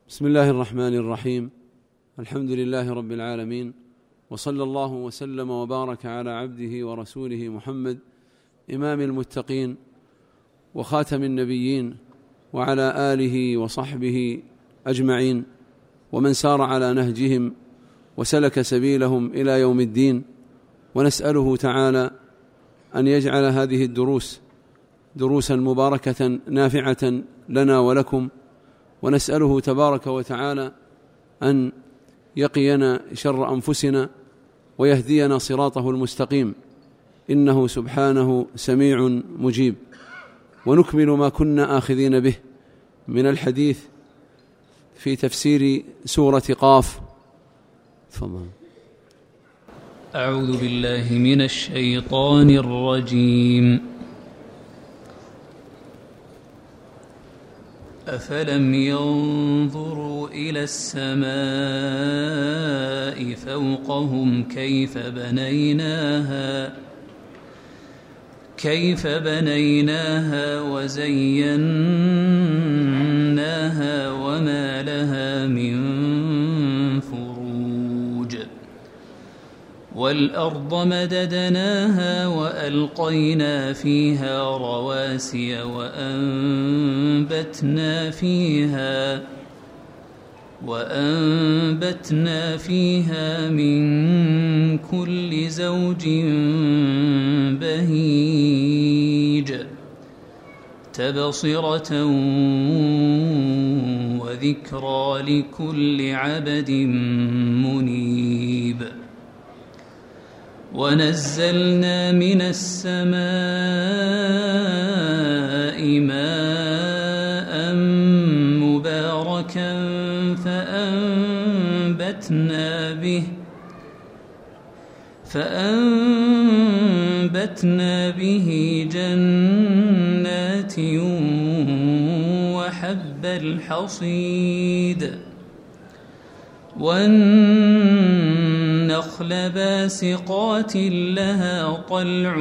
بسم الله الرحمن الرحيم. الحمد لله رب العالمين، وصلى الله وسلم وبارك على عبده ورسوله محمد إمام المتقين وخاتم النبيين، وعلى آله وصحبه أجمعين، ومن سار على نهجهم وسلك سبيلهم إلى يوم الدين. ونسأله تعالى أن يجعل هذه الدروس دروسا مباركة نافعة لنا ولكم، ونسأله تبارك وتعالى أن يقينا شر أنفسنا ويهدينا صراطه المستقيم، إنه سبحانه سميع مجيب. ونكمل ما كنا آخذين به من الحديث في تفسير سورة قاف. تفضل. أعوذ بالله من الشيطان الرجيم. أفلم ينظروا إلى السماء فوقهم كيف بنيناها وزيناها وما لها من فروج، والأرض مددناها وألقينا فيها رواسي وأنبتنا فيها من كل زوج بهيج، تبصرة وذكرى لكل عبد منيب. ونزلنا من السماء ماء مباركا فأنبتنا به جنات وحب الحصيد، والنخل باسقات لها طلع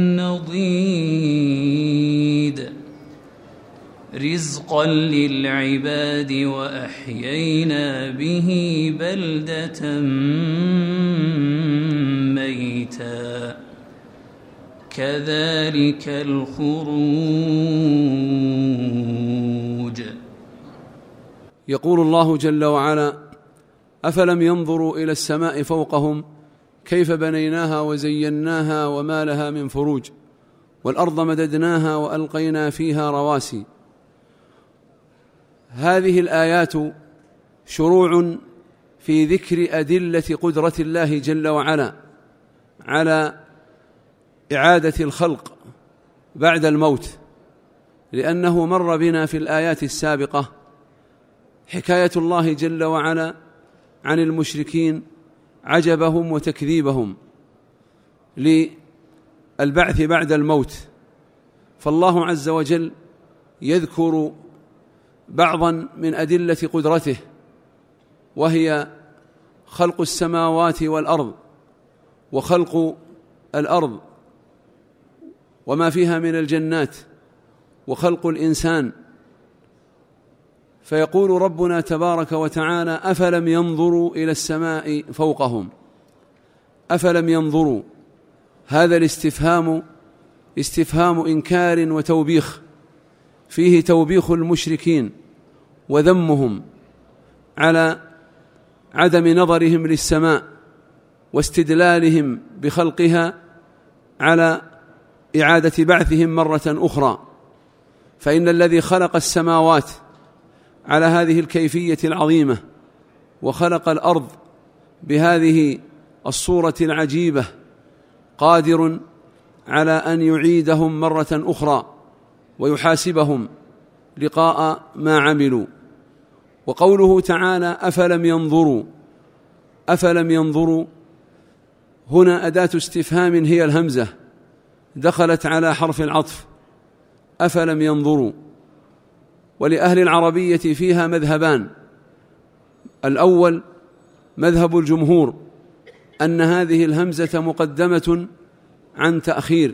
نضيد، رزقا للعباد، وأحيينا به بلدة ميتا، كذلك الخروج. يقول الله جل وعلا: أفلم ينظروا إلى السماء فوقهم كيف بنيناها وزيناها وما لها من فروج، والأرض مددناها وألقينا فيها رواسي. هذه الآيات شروع في ذكر أدلة قدرة الله جل وعلا على إعادة الخلق بعد الموت، لأنه مر بنا في الآيات السابقة حكاية الله جل وعلا عن المشركين، عجبهم وتكذيبهم للبعث بعد الموت. فالله عز وجل يذكر بعضا من أدلة قدرته، وهي خلق السماوات والأرض، وخلق الأرض وما فيها من الجنات، وخلق الإنسان. فيقول ربنا تبارك وتعالى: أفلم ينظروا إلى السماء فوقهم. أفلم ينظروا، هذا الاستفهام استفهام إنكار وتوبيخ، فيه توبيخ المشركين وذمهم على عدم نظرهم للسماء واستدلالهم بخلقها على إعادة بعثهم مرة أخرى. فإن الذي خلق السماوات على هذه الكيفية العظيمة، وخلق الأرض بهذه الصورة العجيبة، قادر على أن يعيدهم مرة أخرى ويحاسبهم لقاء ما عملوا. وقوله تعالى: أفلم ينظروا هنا أداة استفهام هي الهمزة، دخلت على حرف العطف. أفلم ينظروا. ولأهل العربية فيها مذهبان: الأول مذهب الجمهور، أن هذه الهمزة مقدمة عن تأخير،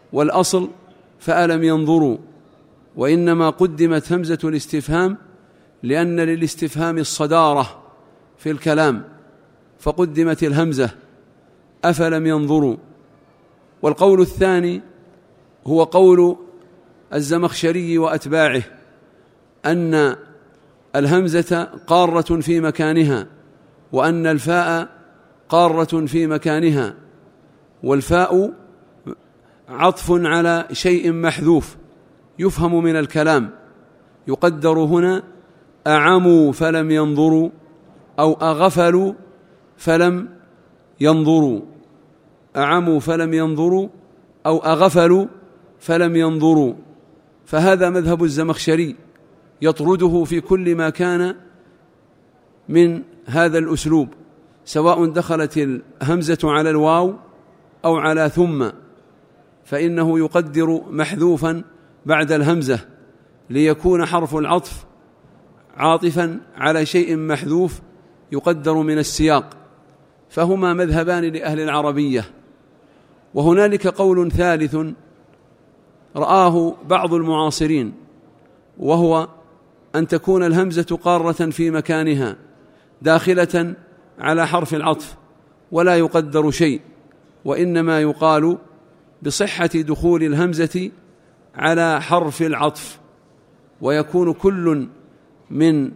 والأصل فألم ينظروا، وإنما قدمت همزة الاستفهام لأن للاستفهام الصدارة في الكلام فقدمت الهمزة أفلم ينظروا. والقول الثاني هو قول الزمخشري وأتباعه أن الهمزة قارة في مكانها، وأن الفاء قارة في مكانها، والفاء عطف على شيء محذوف يفهم من الكلام، يقدر هنا أعموا فلم ينظروا أو أغفلوا فلم ينظروا، أعموا فلم ينظروا أو أغفلوا فلم ينظروا. فهذا مذهب الزمخشري يطرده في كل ما كان من هذا الأسلوب، سواء دخلت الهمزة على الواو أو على ثم، فإنه يقدر محذوفا بعد الهمزة ليكون حرف العطف عاطفا على شيء محذوف يقدر من السياق. فهما مذهبان لأهل العربية. وهنالك قول ثالث رآه بعض المعاصرين، وهو أن تكون الهمزة قارة في مكانها داخلة على حرف العطف ولا يقدر شيء، وإنما يقال بصحة دخول الهمزة على حرف العطف، ويكون كل من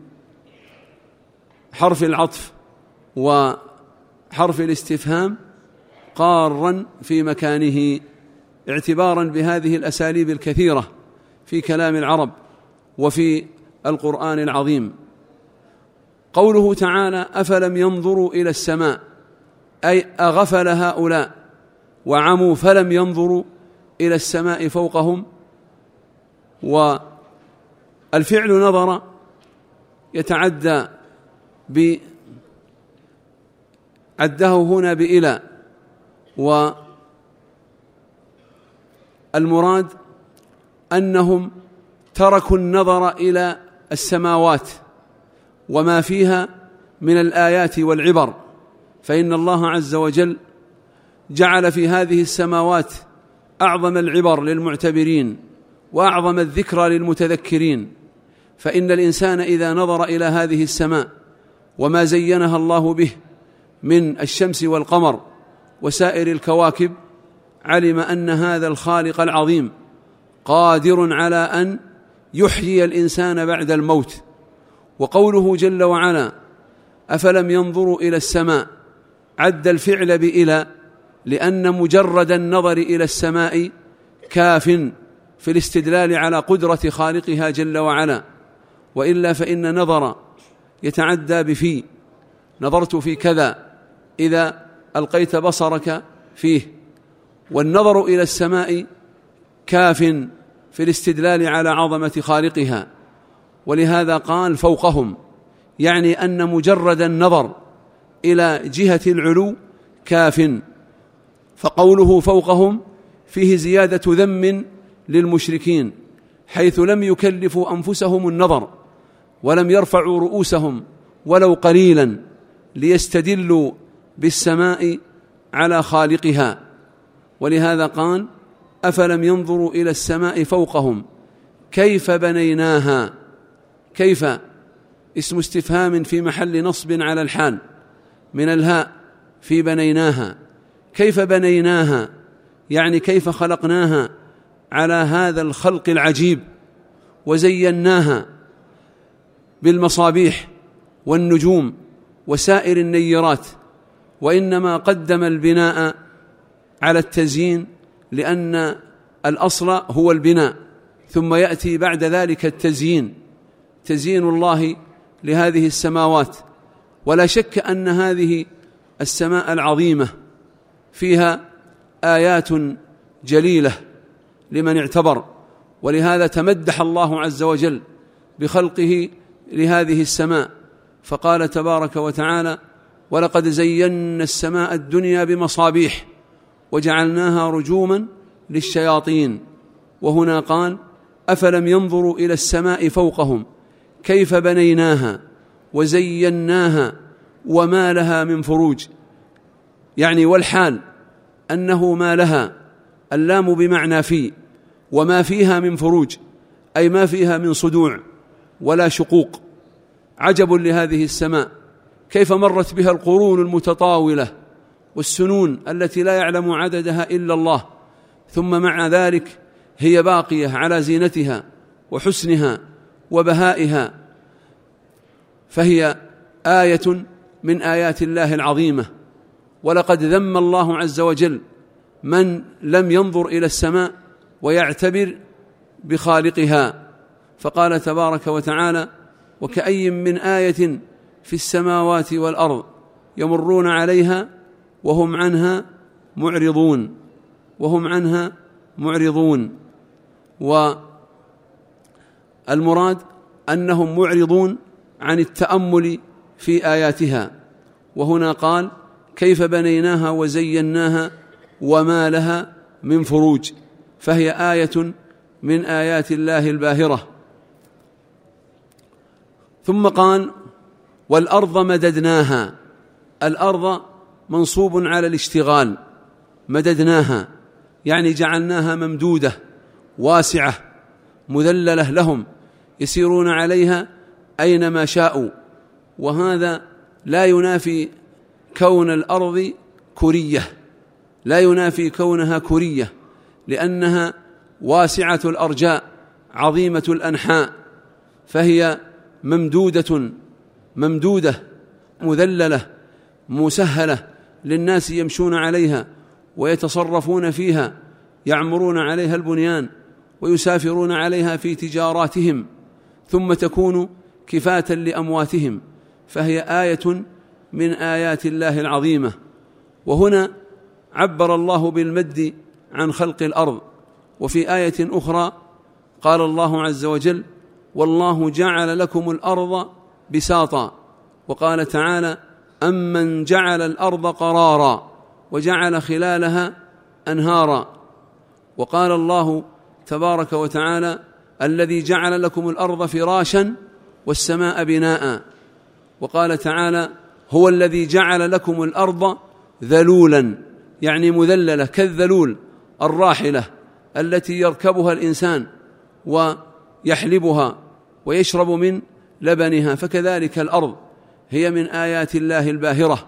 حرف العطف وحرف الاستفهام قارا في مكانه، اعتبارا بهذه الأساليب الكثيرة في كلام العرب وفي القرآن العظيم. قوله تعالى أفلم ينظروا إلى السماء، أي أغفل هؤلاء وعموا فلم ينظروا إلى السماء فوقهم. والفعل نظر يتعدى عده هنا بإلى، والمراد أنهم تركوا النظر إلى السماوات وما فيها من الآيات والعبر، فإن الله عز وجل جعل في هذه السماوات أعظم العبر للمعتبرين وأعظم الذكرى للمتذكرين. فإن الإنسان إذا نظر إلى هذه السماء وما زينها الله به من الشمس والقمر وسائر الكواكب علم أن هذا الخالق العظيم قادر على أن يحيي الإنسان بعد الموت. وقوله جل وعلا أفلم ينظروا إلى السماء عد الفعل بإلى، لأن مجرد النظر إلى السماء كاف في الاستدلال على قدرة خالقها جل وعلا، وإلا فإن نظر يتعدى بفي، نظرت في كذا إذا ألقيت بصرك فيه، والنظر إلى السماء كاف في الاستدلال على عظمة خالقها. ولهذا قال فوقهم، يعني أن مجرد النظر إلى جهة العلو كاف. فقوله فوقهم فيه زيادة ذم للمشركين، حيث لم يكلفوا أنفسهم النظر ولم يرفعوا رؤوسهم ولو قليلا ليستدلوا بالسماء على خالقها. ولهذا قال أفلم ينظروا إلى السماء فوقهم كيف بنيناها. كيف اسم استفهام في محل نصب على الحال من الهاء في بنيناها. كيف بنيناها يعني كيف خلقناها على هذا الخلق العجيب، وزيناها بالمصابيح والنجوم وسائر النيرات. وإنما قدم البناء على التزيين لأن الأصل هو البناء، ثم يأتي بعد ذلك التزيين، تزيين الله لهذه السماوات. ولا شك أن هذه السماء العظيمة فيها آيات جليلة لمن اعتبر، ولهذا تمدح الله عز وجل بخلقه لهذه السماء، فقال تبارك وتعالى ولقد زينا السماء الدنيا بمصابيح وجعلناها رجوما للشياطين. وهنا قال أفلم ينظروا إلى السماء فوقهم كيف بنيناها وزيناها وما لها من فروج، يعني والحال أنه ما لها، اللام بمعنى في، وما فيها من فروج أي ما فيها من صدوع ولا شقوق عجب لهذه السماء، كيف مرت بها القرون المتطاولة والسنون التي لا يعلم عددها إلا الله، ثم مع ذلك هي باقية على زينتها وحسنها وبهائها، فهي آية من آيات الله العظيمة. ولقد ذم الله عز وجل من لم ينظر إلى السماء ويعتبر بخالقها، فقال تبارك وتعالى: وكأي من آية في السماوات والأرض يمرون عليها وهم عنها معرضون. والمراد أنهم معرضون عن التأمل في آياتها. وهنا قال: كيف بنيناها وزيناها وما لها من فروج، فهي آية من آيات الله الباهرة. ثم قال: والأرض مددناها. الأرض منصوب على الاشتغال، مددناها يعني جعلناها ممدودة واسعة مذللة لهم يسيرون عليها أينما شاءوا. وهذا لا ينافي كون الأرض كرية، لا ينافي كونها كرية، لأنها واسعة الأرجاء عظيمة الأنحاء، فهي ممدودة مذللة مسهلة للناس يمشون عليها ويتصرفون فيها، يعمرون عليها البنيان ويسافرون عليها في تجاراتهم، ثم تكون كفاة لأمواتهم، فهي آية من آيات الله العظيمة. وهنا عبر الله بالمد عن خلق الأرض. وفي آية أخرى قال الله عز وجل: والله جعل لكم الأرض بساطا. وقال تعالى: أمن جعل الأرض قرارا وجعل خلالها أنهارا. وقال الله تبارك وتعالى: الذي جعل لكم الأرض فراشا والسماء بناء. وقال تعالى: هو الذي جعل لكم الأرض ذلولا، يعني مذللة كالذلول الراحلة التي يركبها الإنسان ويحلبها ويشرب من لبنها، فكذلك الأرض هي من آيات الله الباهرة.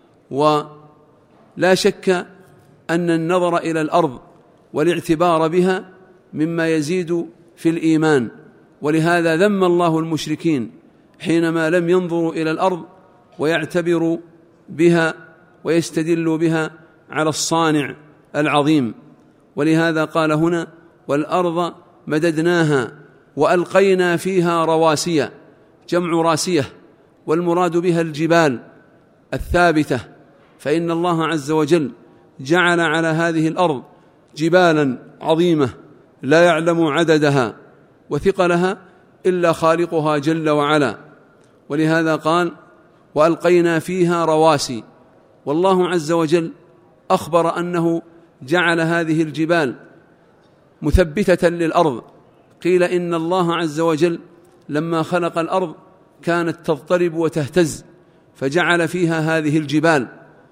ولا شك أن النظر إلى الأرض والاعتبار بها مما يزيد في الإيمان، ولهذا ذم الله المشركين حينما لم ينظروا إلى الأرض ويعتبروا بها ويستدلوا بها على الصانع العظيم. ولهذا قال هنا: والأرض مددناها وألقينا فيها رواسي، جمع راسية، والمراد بها الجبال الثابتة، فإن الله عز وجل جعل على هذه الأرض جبالا عظيمة لا يعلم عددها وثقلها إلا خالقها جل وعلا. ولهذا قال: وألقينا فيها رواسي. والله عز وجل أخبر أنه جعل هذه الجبال مثبتة للأرض. قيل إن الله عز وجل لما خلق الأرض كانت تضطرب وتهتز، فجعل فيها هذه الجبال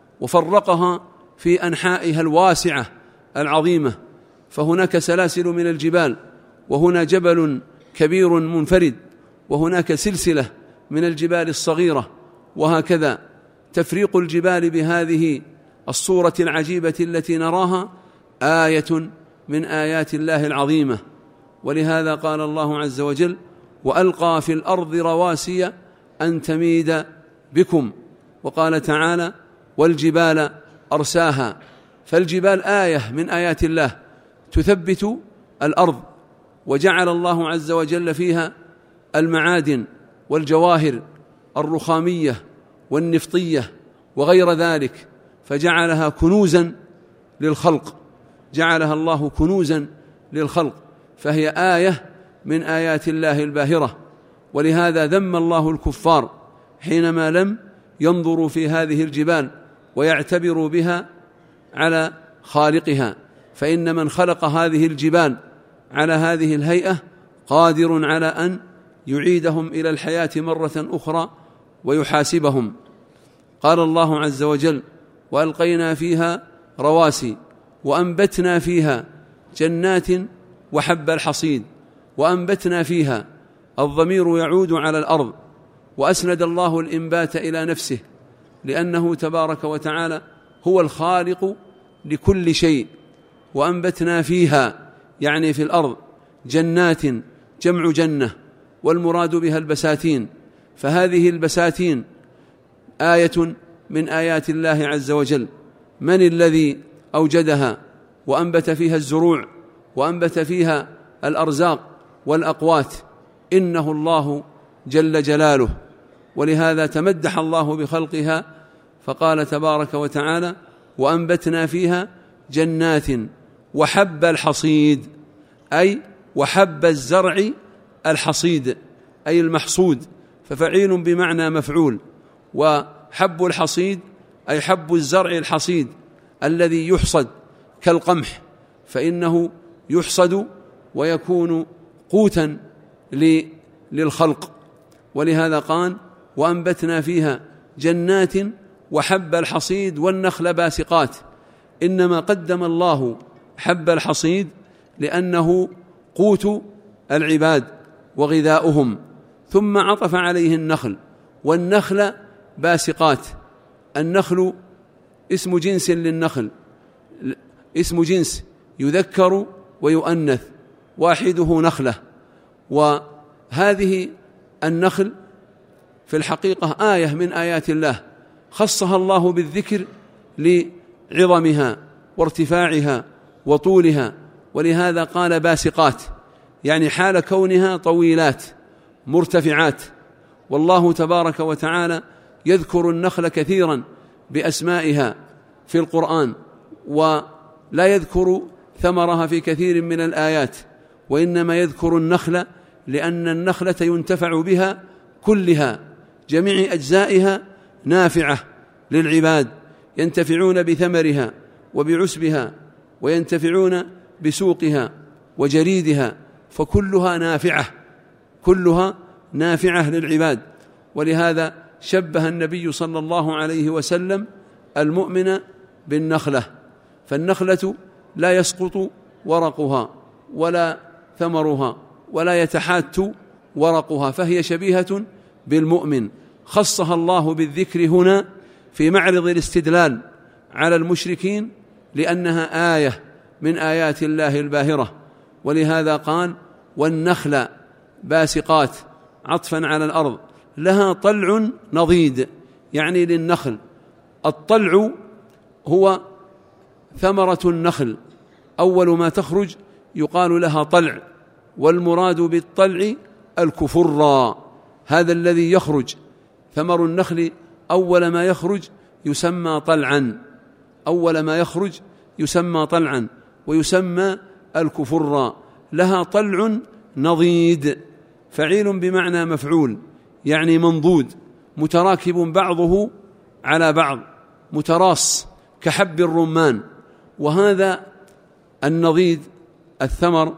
وفرقها في أنحائها الواسعة العظيمة، فهناك سلاسل من الجبال، وهنا جبل كبير منفرد، وهناك سلسلة من الجبال الصغيرة، وهكذا تفريق الجبال بهذه الصورة العجيبة التي نراها آية من آيات الله العظيمة. ولهذا قال الله عز وجل: وألقى في الأرض رواسي أن تميد بكم. وقال تعالى: والجبال أرساها. فالجبال آية من آيات الله تثبت الأرض، وجعل الله عز وجل فيها المعادن والجواهر الرخامية والنفطية وغير ذلك، فجعلها كنوزا للخلق، جعلها الله كنوزا للخلق، فهي آية من آيات الله الباهرة. ولهذا ذم الله الكفار حينما لم ينظروا في هذه الجبال ويعتبروا بها على خالقها، فإن من خلق هذه الجبال على هذه الهيئة قادر على أن يعيدهم إلى الحياة مرة أخرى ويحاسبهم. قال الله عز وجل: وألقينا فيها رواسي وأنبتنا فيها جنات وحب الحصيد. وأنبتنا فيها، الضمير يعود على الأرض، وأسند الله الإنبات إلى نفسه، لأنه تبارك وتعالى هو الخالق لكل شيء. وأنبتنا فيها يعني في الأرض جنات، جمع جنة، والمراد بها البساتين، فهذه البساتين آية من آيات الله عز وجل. من الذي أوجدها وأنبت فيها الزروع وأنبت فيها الأرزاق والأقوات؟ إنه الله جل جلاله. ولهذا تمدح الله بخلقها فقال تبارك وتعالى: وأنبتنا فيها جنات وحب الحصيد، أي وحب الزرع الحصيد أي المحصود، ففعيل بمعنى مفعول. وحب الحصيد أي حب الزرع الحصيد الذي يحصد كالقمح، فإنه يحصد ويكون قوتا للخلق. ولهذا قال: وأنبتنا فيها جنات وحب الحصيد والنخل باسقات. إنما قدم الله حب الحصيد لأنه قوت العباد وغذاؤهم، ثم عطف عليه النخل، والنخل باسقات. النخل اسم جنس للنخل، اسم جنس يذكر ويؤنث، واحده نخلة. وهذه النخل في الحقيقة آية من آيات الله، خصها الله بالذكر لعظمها وارتفاعها وطولها، ولهذا قال باسقات، يعني حال كونها طويلات مرتفعات. والله تبارك وتعالى يذكر النخل كثيرا بأسمائها في القرآن، ولا يذكر ثمرها في كثير من الآيات، وإنما يذكر النخل لأن النخلة ينتفع بها كلها، جميع أجزائها نافعة للعباد، ينتفعون بثمرها وبعسبها، وينتفعون بسوقها وجريدها، فكلها نافعة، كلها نافعة للعباد. ولهذا شبه النبي صلى الله عليه وسلم المؤمن بالنخلة، فالنخلة لا يسقط ورقها ولا ثمرها ولا يتحات ورقها، فهي شبيهة بالمؤمن. خصها الله بالذكر هنا في معرض الاستدلال على المشركين لأنها آية من آيات الله الباهرة. ولهذا قال: والنخل باسقات، عطفا على الأرض، لها طلع نضيد، يعني للنخل. الطلع هو ثمرة النخل، أول ما تخرج يقال لها طلع، والمراد بالطلع الكفرى، هذا الذي يخرج ثمر النخل أول ما يخرج يسمى طلعا، أول ما يخرج يسمى طلعا ويسمى الكفرى. لها طلع نضيد، فعيل بمعنى مفعول، يعني منضود، متراكب بعضه على بعض، متراص كحب الرمان. وهذا النضيد الثمر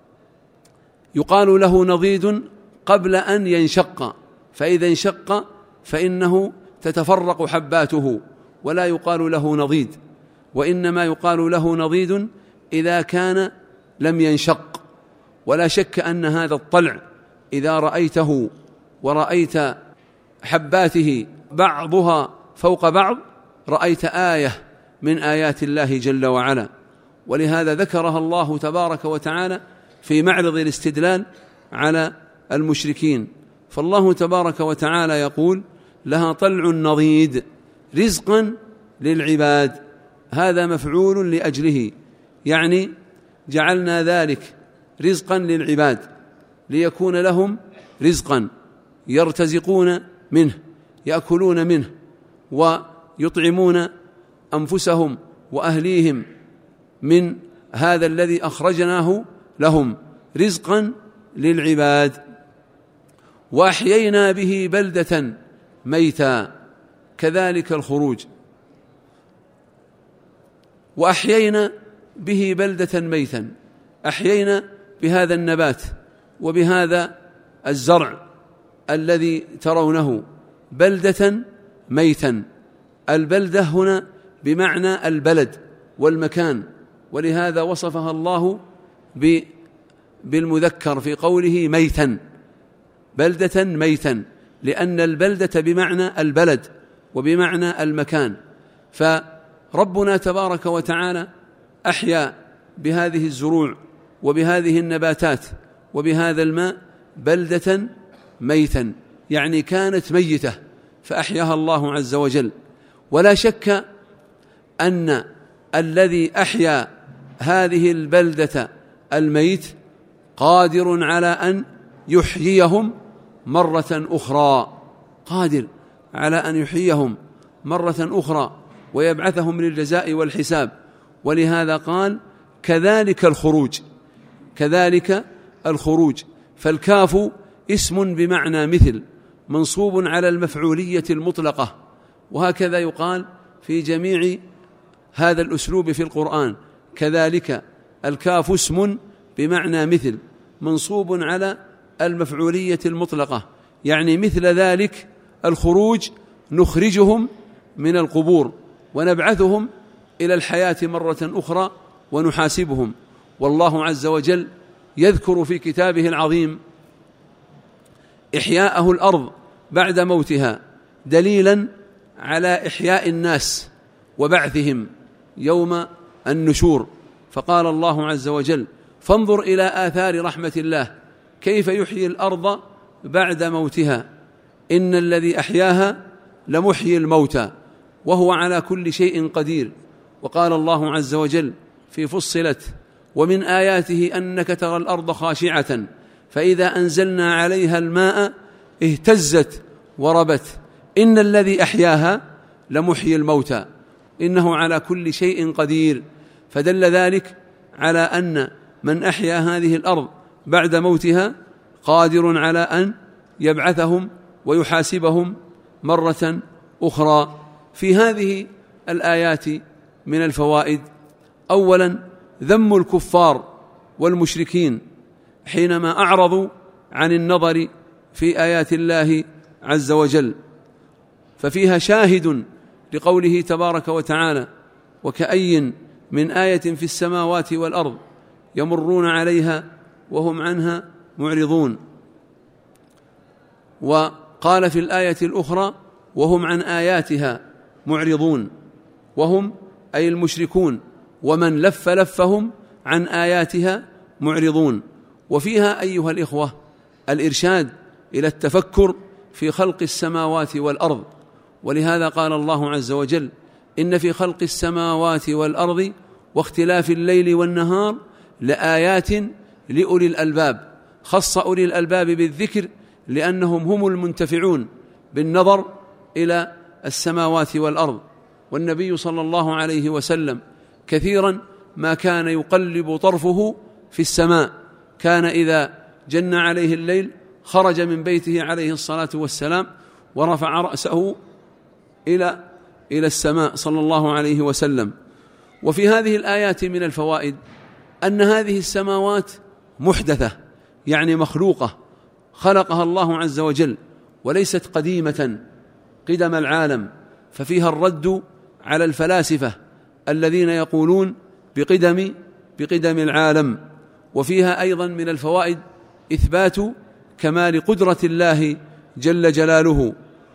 يقال له نضيد قبل أن ينشق، فإذا انشق فإنه تتفرق حباته، ولا يقال له نضيد، وإنما يقال له نضيد إذا كان لم ينشق. ولا شك أن هذا الطلع إذا رأيته ورأيت حباته بعضها فوق بعض رأيت آية من آيات الله جل وعلا. ولهذا ذكرها الله تبارك وتعالى في معرض الاستدلال على المشركين. فالله تبارك وتعالى يقول: لها طلع نضيد رزقا للعباد، هذا مفعول لأجله، يعني جعلنا ذلك رزقا للعباد ليكون لهم رزقا يرتزقون منه، يأكلون منه ويطعمون أنفسهم وأهليهم من هذا الذي أخرجناه لهم، رزقا للعباد. وأحيينا به بلدة ميتا، كذلك الخروج. وأحيينا به بلدة ميتا، أحيينا بهذا النبات وبهذا الزرع الذي ترونه بلدة ميتا. البلدة هنا بمعنى البلد والمكان، ولهذا وصفها الله بالمذكر في قوله ميتا، بلدة ميتا، لأن البلدة بمعنى البلد وبمعنى المكان، فربنا تبارك وتعالى أحيا بهذه الزروع وبهذه النباتات وبهذا الماء بلدة ميتا، يعني كانت ميتة فأحياها الله عز وجل. ولا شك أن الذي أحيا هذه البلدة الميت قادر على أن يحييهم مرة أخرى، قادر على أن يحييهم مرة أخرى ويبعثهم للجزاء والحساب. ولهذا قال كذلك الخروج، كذلك الخروج. فالكاف اسم بمعنى مثل منصوب على المفعولية المطلقة، وهكذا يقال في جميع هذا الأسلوب في القرآن. كذلك الكاف اسم بمعنى مثل منصوب على المفعولية المطلقة، يعني مثل ذلك الخروج نخرجهم من القبور ونبعثهم إلى الحياة مرة أخرى ونحاسبهم. والله عز وجل يذكر في كتابه العظيم إحياءه الأرض بعد موتها دليلا على إحياء الناس وبعثهم يوم النشور. فقال الله عز وجل فانظر إلى آثار رحمة الله كيف يحيي الأرض بعد موتها إن الذي أحياها لمحيي الموتى وهو على كل شيء قدير. وقال الله عز وجل في فصلت ومن آياته أنك ترى الأرض خاشعة فإذا أنزلنا عليها الماء اهتزت وربت إن الذي أحياها لمحيي الموتى إنه على كل شيء قدير. فدل ذلك على أن من أحيا هذه الأرض بعد موتها قادر على أن يبعثهم ويحاسبهم مرة أخرى. في هذه الآيات من الفوائد أولا ذم الكفار والمشركين حينما أعرضوا عن النظر في آيات الله عز وجل، ففيها شاهد لقوله تبارك وتعالى وكأي من آية في السماوات والأرض يمرون عليها وهم عنها معرضون. وقال في الآية الأخرى وهم عن آياتها معرضون، وهم أي المشركون ومن لفهم عن آياتها معرضون. وفيها أيها الإخوة الإرشاد إلى التفكر في خلق السماوات والأرض، ولهذا قال الله عز وجل إن في خلق السماوات والأرض واختلاف الليل والنهار لآيات لأولي الألباب. خص أولي الألباب بالذكر لأنهم هم المنتفعون بالنظر إلى السماوات والأرض. والنبي صلى الله عليه وسلم كثيرا ما كان يقلب طرفه في السماء، كان إذا جن عليه الليل خرج من بيته عليه الصلاة والسلام ورفع رأسه إلى السماء صلى الله عليه وسلم. وفي هذه الآيات من الفوائد أن هذه السماوات محدثة، يعني مخلوقة خلقها الله عز وجل وليست قديمة قدم العالم، ففيها الرد على الفلاسفة الذين يقولون بقدم العالم. وفيها أيضا من الفوائد إثبات كمال قدرة الله جل جلاله.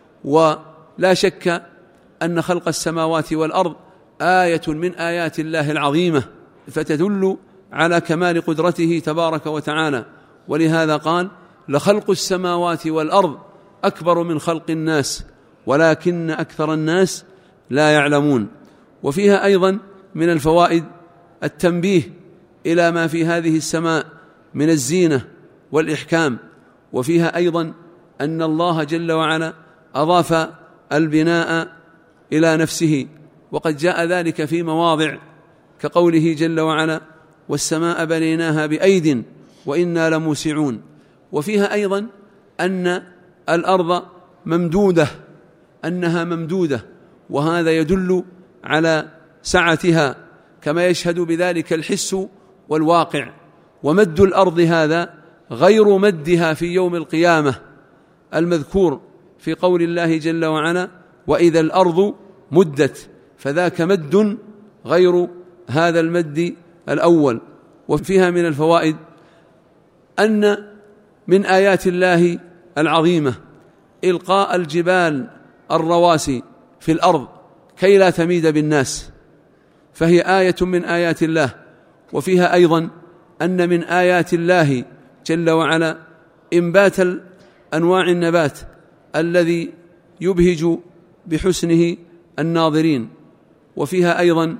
ولا شك أن خلق السماوات والأرض آية من آيات الله العظيمة، فتدل على كمال قدرته تبارك وتعالى. ولهذا قال لخلق السماوات والأرض أكبر من خلق الناس ولكن أكثر الناس لا يعلمون. وفيها أيضا من الفوائد التنبيه إلى ما في هذه السماء من الزينة والإحكام. وفيها أيضا أن الله جل وعلا أضاف البناء إلى نفسه، وقد جاء ذلك في مواضع كقوله جل وعلا والسماء بنيناها بأيد وإنا لموسعون. وفيها أيضا أن الأرض ممدودة، أنها ممدودة، وهذا يدل على سعتها كما يشهد بذلك الحس والواقع. ومد الأرض هذا غير مدها في يوم القيامة المذكور في قول الله جل وعلا وإذا الأرض مدت، فذاك مد غير هذا المد الأول. وفيها من الفوائد أن من آيات الله العظيمة إلقاء الجبال الرواسي في الأرض كي لا تميد بالناس، فهي آية من آيات الله. وفيها أيضا أن من آيات الله جل وعلا إنبات أنواع النبات الذي يبهج بحسنه الناظرين. وفيها أيضا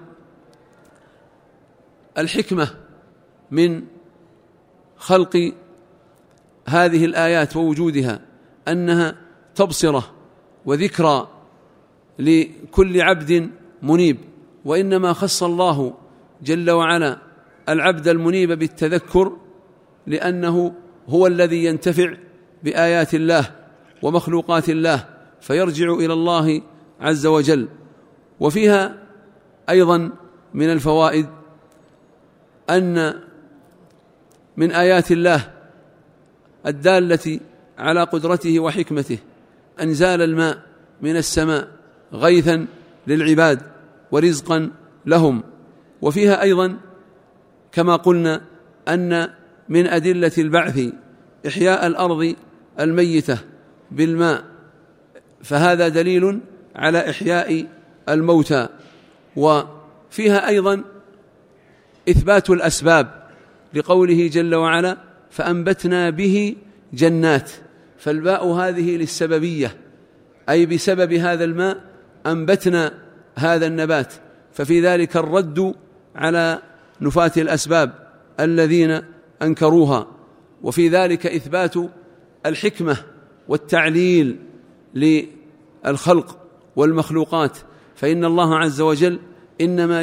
الحكمة من خلق هذه الآيات ووجودها، أنها تبصرة وذكرى لكل عبد منيب. وإنما خص الله جل وعلا العبد المنيب بالتذكر لأنه هو الذي ينتفع بآيات الله ومخلوقات الله فيرجع إلى الله عز وجل. وفيها أيضا من الفوائد أن من آيات الله الدالة على قدرته وحكمته أنزال الماء من السماء غيثا للعباد ورزقا لهم. وفيها أيضا كما قلنا أن من أدلة البعث إحياء الأرض الميتة بالماء، فهذا دليل على إحياء الموتى. وفيها أيضا إثبات الأسباب لقوله جل وعلا فأنبتنا به جنات، فالباء هذه للسببية، أي بسبب هذا الماء أنبتنا هذا النبات، ففي ذلك الرد على نفاة الأسباب الذين أنكروها. وفي ذلك إثبات الحكمة والتعليل للخلق والمخلوقات، فإن الله عز وجل إنما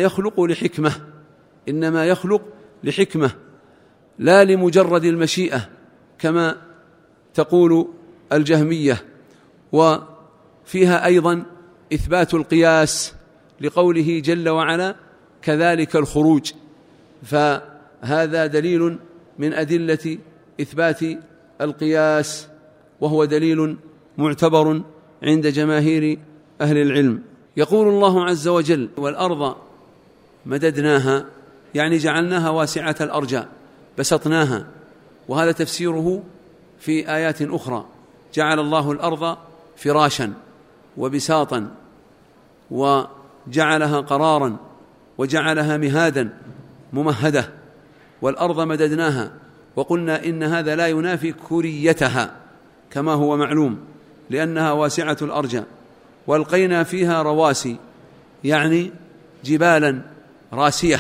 يخلق لحكمة لا لمجرد المشيئة كما تقول الجهمية. وفيها أيضا إثبات القياس لقوله جل وعلا كذلك الخروج، فهذا دليل من أدلة إثبات القياس، وهو دليل معتبر عند جماهير أهل العلم. يقول الله عز وجل والأرض مددناها، يعني جعلناها واسعة الأرجاء بسطناها، وهذا تفسيره في آيات أخرى. جعل الله الأرض فراشا وبساطا وجعلها قرارا وجعلها مهادا ممهدة، والأرض مددناها، وقلنا إن هذا لا ينافي كريتها كما هو معلوم لأنها واسعة الأرجاء. والقينا فيها رواسي، يعني جبالا راسية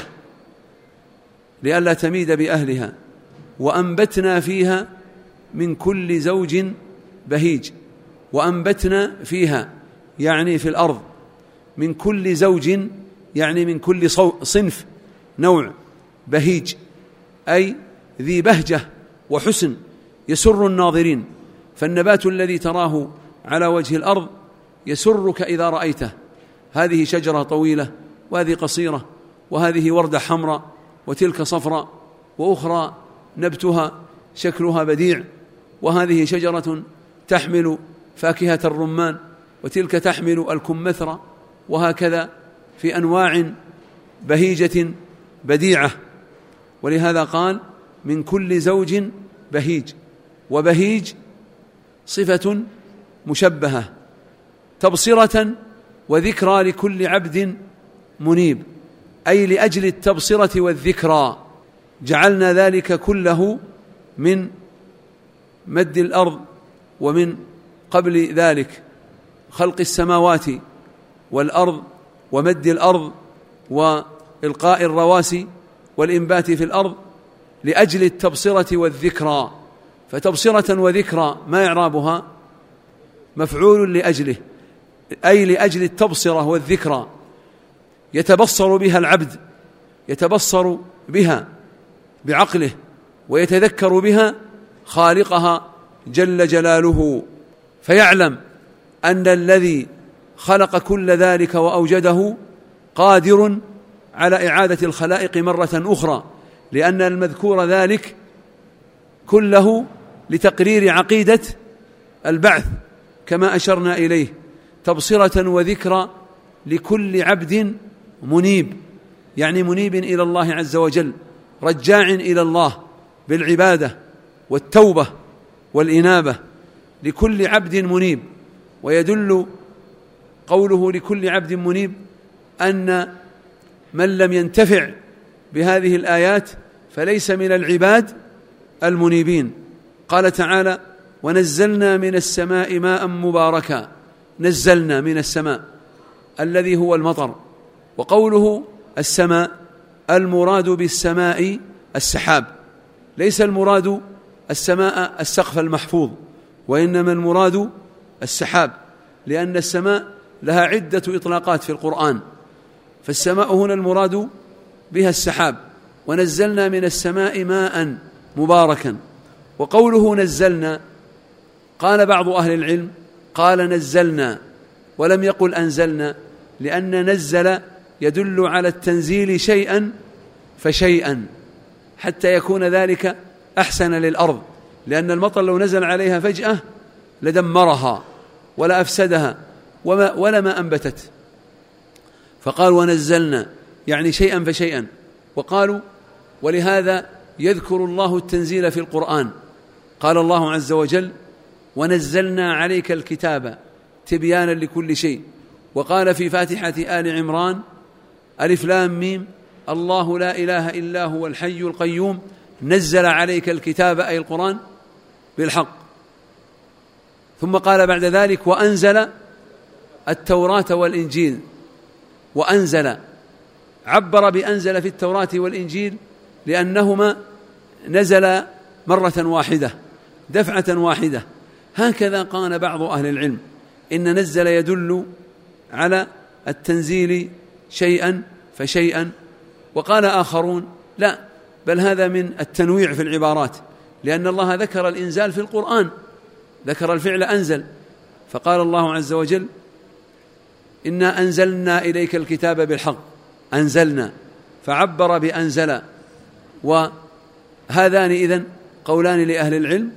لئلا تميد بأهلها، وأنبتنا فيها من كل زوج بهيج. وأنبتنا فيها يعني في الأرض من كل زوج، يعني من كل صنف نوع، بهيج أي ذي بهجة وحسن يسر الناظرين. فالنبات الذي تراه على وجه الأرض يسرك إذا رأيته، هذه شجرة طويلة وهذه قصيرة، وهذه وردة حمراء وتلك صفراء، وأخرى نبتها شكلها بديع، وهذه شجرة تحمل فاكهة الرمان وتلك تحمل الكمثرى، وهكذا في أنواع بهيجة بديعة. ولهذا قال من كل زوج بهيج، وبهيج صفة مشبهة تبصرة وذكرى لكل عبد منيب، أي لأجل التبصرة والذكرى جعلنا ذلك كله من مد الأرض، ومن قبل ذلك خلق السماوات والأرض ومد الأرض وإلقاء الرواسي والإنبات في الأرض لأجل التبصرة والذكرى. فتبصرة وذكرى ما إعرابها؟ مفعول لأجله، أي لأجل التبصرة والذكرى يتبصر بها العبد، يتبصر بها بعقله ويتذكر بها خالقها جل جلاله، فيعلم أن الذي خلق كل ذلك وأوجده قادر على إعادة الخلائق مرة أخرى، لأن المذكور ذلك كله لتقرير عقيدة البعث كما أشرنا إليه، تبصرة وذكرى لكل عبد منيب، يعني منيب إلى الله عز وجل، رجاع إلى الله بالعبادة والتوبة والإنابة. لكل عبد منيب. ويدل قوله لكل عبد منيب أن من لم ينتفع بهذه الآيات فليس من العباد المنيبين. قال تعالى: ونزلنا من السماء ماء مباركا. نزلنا من السماء الذي هو المطر. وقوله السماء المراد بالسماء السحاب، ليس المراد السماء السقف المحفوظ، وإنما المراد السحاب، لأن السماء لها عدة إطلاقات في القرآن، فالسماء هنا المراد بها السحاب. ونزلنا من السماء ماء مباركا. وقوله نزلنا، قال بعض أهل العلم قال نزلنا ولم يقل أنزلنا، لأن نزل يدل على التنزيل شيئا فشيئا حتى يكون ذلك أحسن للأرض، لأن المطر لو نزل عليها فجأة لدمرها ولا أفسدها ولا ما أنبتت. فقال ونزلنا يعني شيئا فشيئا. وقالوا ولهذا يذكر الله التنزيل في القرآن. قال الله عز وجل: ونزلنا عليك الكتاب تبيانا لكل شيء. وقال في فاتحة آل عمران: ألف لام ميم الله لا إله إلا هو الحي القيوم نزل عليك الكتاب أي القرآن بالحق. ثم قال بعد ذلك: وأنزل التوراة والإنجيل. وأنزل عبر بأنزل في التوراة والإنجيل لأنهما نزل مرة واحدة دفعة واحدة. هكذا قال بعض أهل العلم إن نزل يدل على التنزيل شيئا فشيئا. وقال آخرون لا، بل هذا من التنويع في العبارات، لأن الله ذكر الإنزال في القرآن، ذكر الفعل أنزل، فقال الله عز وجل: إنا أنزلنا إليك الكتاب بالحق. أنزلنا، فعبر بأنزل. وهذان إذن قولان لأهل العلم،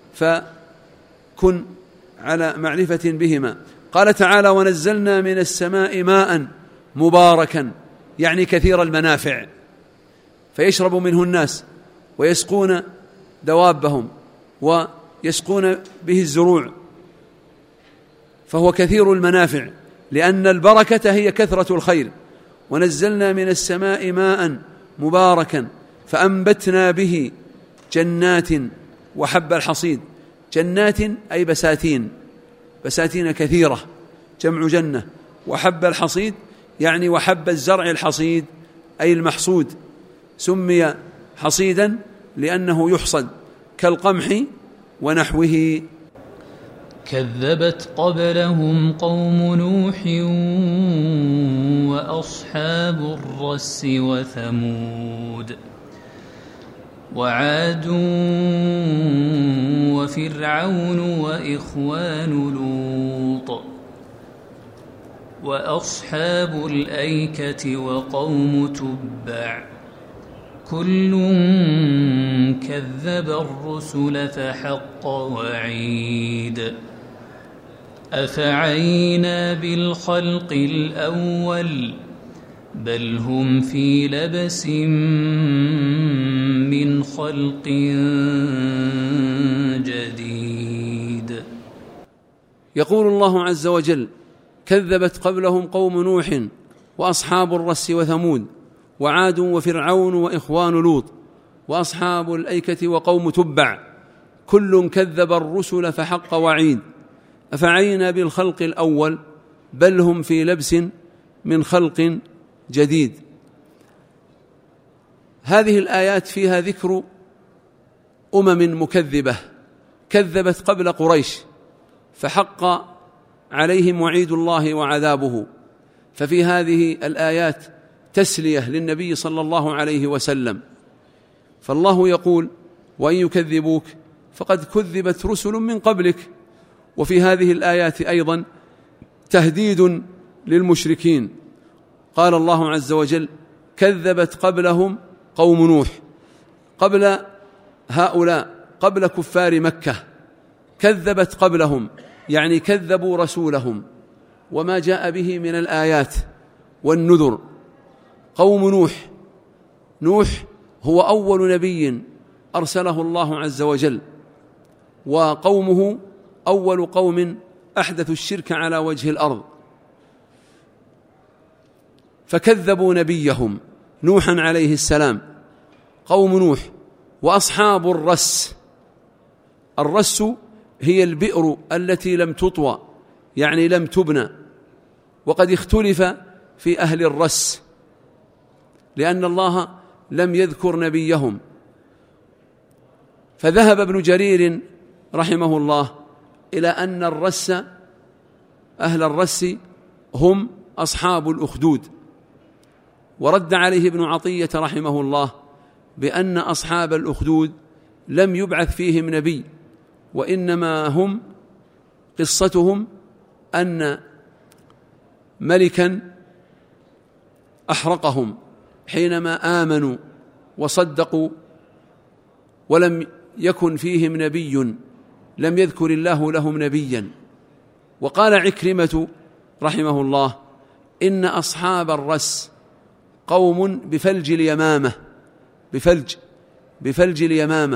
فكن على معرفة بهما. قال تعالى: ونزلنا من السماء ماء مباركا، يعني كثير المنافع، فيشرب منه الناس ويسقون دوابهم ويسقون به الزروع، فهو كثير المنافع، لأن البركة هي كثرة الخير. ونزلنا من السماء ماء مباركا فأنبتنا به جنات وحب الحصيد. جنات أي بساتين، بساتين كثيرة جمع جنة. وحب الحصيد يعني وحب الزرع الحصيد أي المحصود، سمي حصيدا لأنه يحصد كالقمح ونحوه. كذبت قبلهم قوم نوح وأصحاب الرس وثمود وعاد وفرعون وإخوان لوط وأصحاب الأيكة وقوم تبع كل كذب الرسل فحق وعيد. أفعينا بالخلق الأول بل هم في لبس من خلق جديد. يقول الله عز وجل: كذبت قبلهم قوم نوح وأصحاب الرس وثمود وعاد وفرعون وإخوان لوط وأصحاب الأيكة وقوم تبع كل كذب الرسل فحق وعيد. أفعينا بالخلق الأول بل هم في لبس من خلق جديد. هذه الآيات فيها ذكر مكذبة كذبت قبل قريش فحق عليهم وعيد الله وعذابه. ففي هذه الآيات تسلية للنبي صلى الله عليه وسلم، فالله يقول: وإن يكذبوك فقد كذبت رسل من قبلك. وفي هذه الآيات أيضا تهديد للمشركين. قال الله عز وجل: كذبت قبلهم قوم نوح. قبل هؤلاء، قبل كفار مكة، كذبت قبلهم يعني كذبوا رسولهم وما جاء به من الآيات والنذر. قوم نوح هو أول نبي أرسله الله عز وجل، وقومه أول قوم أحدثوا الشرك على وجه الأرض، فكذبوا نبيهم نوحا عليه السلام، قوم نوح. وأصحاب الرس، الرس هي البئر التي لم تطوى، يعني لم تبنى، وقد اختلف في أهل الرس لأن الله لم يذكر نبيهم. فذهب ابن جرير رحمه الله إلى أن الرس، أهل الرس هم أصحاب الأخدود، ورد عليه ابن عطية رحمه الله بأن أصحاب الأخدود لم يبعث فيهم نبي، وإنما هم قصتهم أن ملكا أحرقهم حينما آمنوا وصدقوا، ولم يكن فيهم نبي، لم يذكر الله لهم نبيا. وقال عكرمة رحمه الله إن أصحاب الرس قوم بفلج اليمامة، بفلج اليمامة.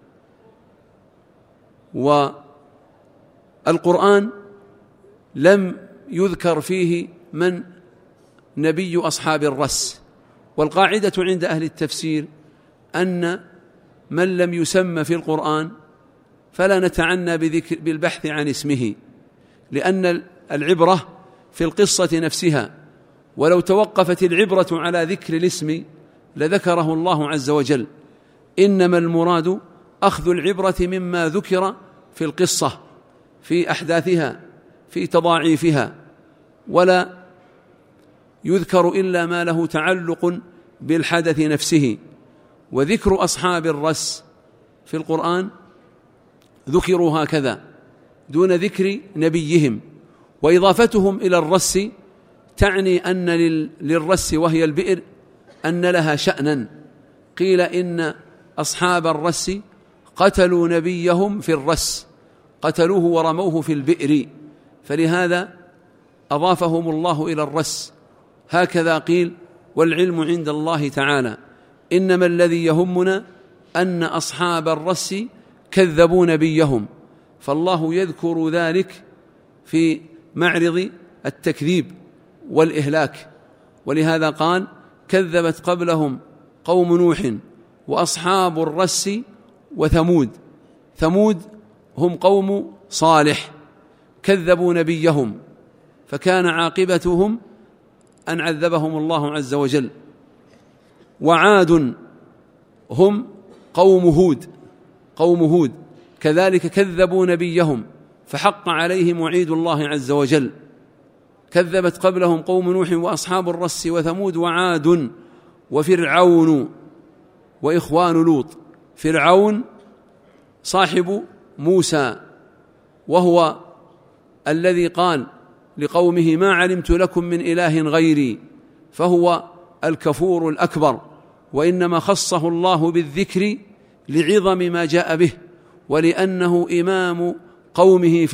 والقرآن لم يذكر فيه من نبي أصحاب الرس. والقاعدة عند أهل التفسير أن من لم يسمى في القرآن فلا نتعنى بالبحث عن اسمه، لأن العبرة في القصة نفسها، ولو توقفت العبرة على ذكر الاسم لذكره الله عز وجل. إنما المراد أخذ العبرة مما ذكر في القصة، في أحداثها، في تضاعيفها، ولا يذكر إلا ما له تعلق بالحدث نفسه. وذكر أصحاب الرس في القرآن ذكروا هكذا دون ذكر نبيهم. وإضافتهم إلى الرس تعني أن للرس وهي البئر أن لها شأنا. قيل إن أصحاب الرس قتلوا نبيهم في الرس، قتلوه ورموه في البئر، فلهذا أضافهم الله إلى الرس. هكذا قيل، والعلم عند الله تعالى. إنما الذي يهمنا أن أصحاب الرس كذبوا نبيهم، فالله يذكر ذلك في معرض التكذيب والإهلاك. ولهذا قال كذبت قبلهم قوم نوح وأصحاب الرس وثمود. ثمود هم قوم صالح، كذبوا نبيهم، فكان عاقبتهم أن عذبهم الله عز وجل. وعاد هم قوم هود، كذلك كذبوا نبيهم فحق عليهم وعيد الله عز وجل. كذبت قبلهم قوم نوح وأصحاب الرس وثمود وعاد وفرعون وإخوان لوط. فرعون صاحب موسى، وهو الذي قال لقومه ما علمت لكم من إله غيري، فهو الكفور الأكبر، وإنما خصه الله بالذكر لعظم ما جاء به، ولأنه إمام قومه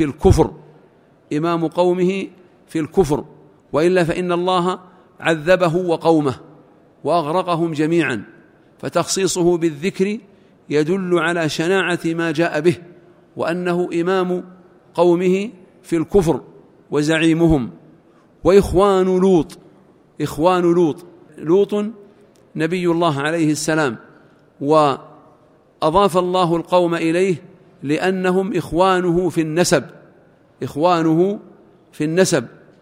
في الكفر، وإلا فإن الله عذبه وقومه وأغرقهم جميعا. فتخصيصه بالذكر يدل على شناعة ما جاء به، وأنه إمام قومه في الكفر وزعيمهم. وإخوان لوط نبي الله عليه السلام، وأضاف الله القوم إليه لأنهم إخوانه في النسب،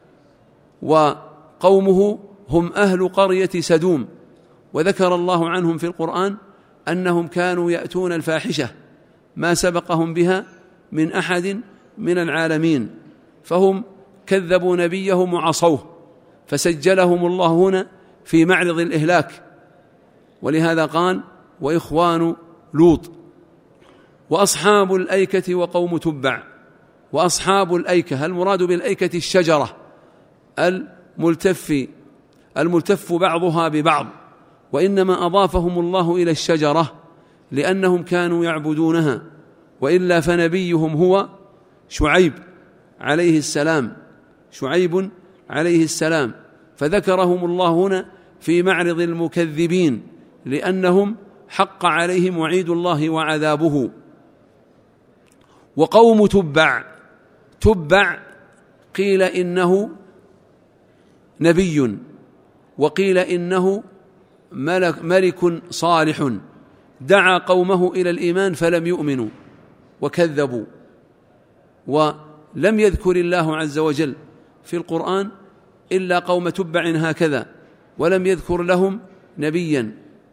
وقومه هم أهل قرية سدوم. وذكر الله عنهم في القرآن أنهم كانوا يأتون الفاحشة ما سبقهم بها من أحد من العالمين، فهم كذبوا نبيهم وعصوه، فسجلهم الله هنا في معرض الإهلاك. ولهذا قال وإخوان لوط. وأصحاب الأيكة وقوم تبع. وأصحاب الأيكة المراد بالأيكة الشجرة الملتف بعضها ببعض، وإنما أضافهم الله إلى الشجرة لأنهم كانوا يعبدونها، وإلا فنبيهم هو شعيب عليه السلام، فذكرهم الله هنا في معرض المكذبين لأنهم حق عليهم وعيد الله وعذابه. وقوم تبع تبع قيل إنه نبي، وقيل إنه ملك صالح دعا قومه إلى الإيمان فلم يؤمنوا وكذبوا. ولم يذكر الله عز وجل في القرآن إلا قوم تبع هكذا، ولم يذكر لهم نبيا.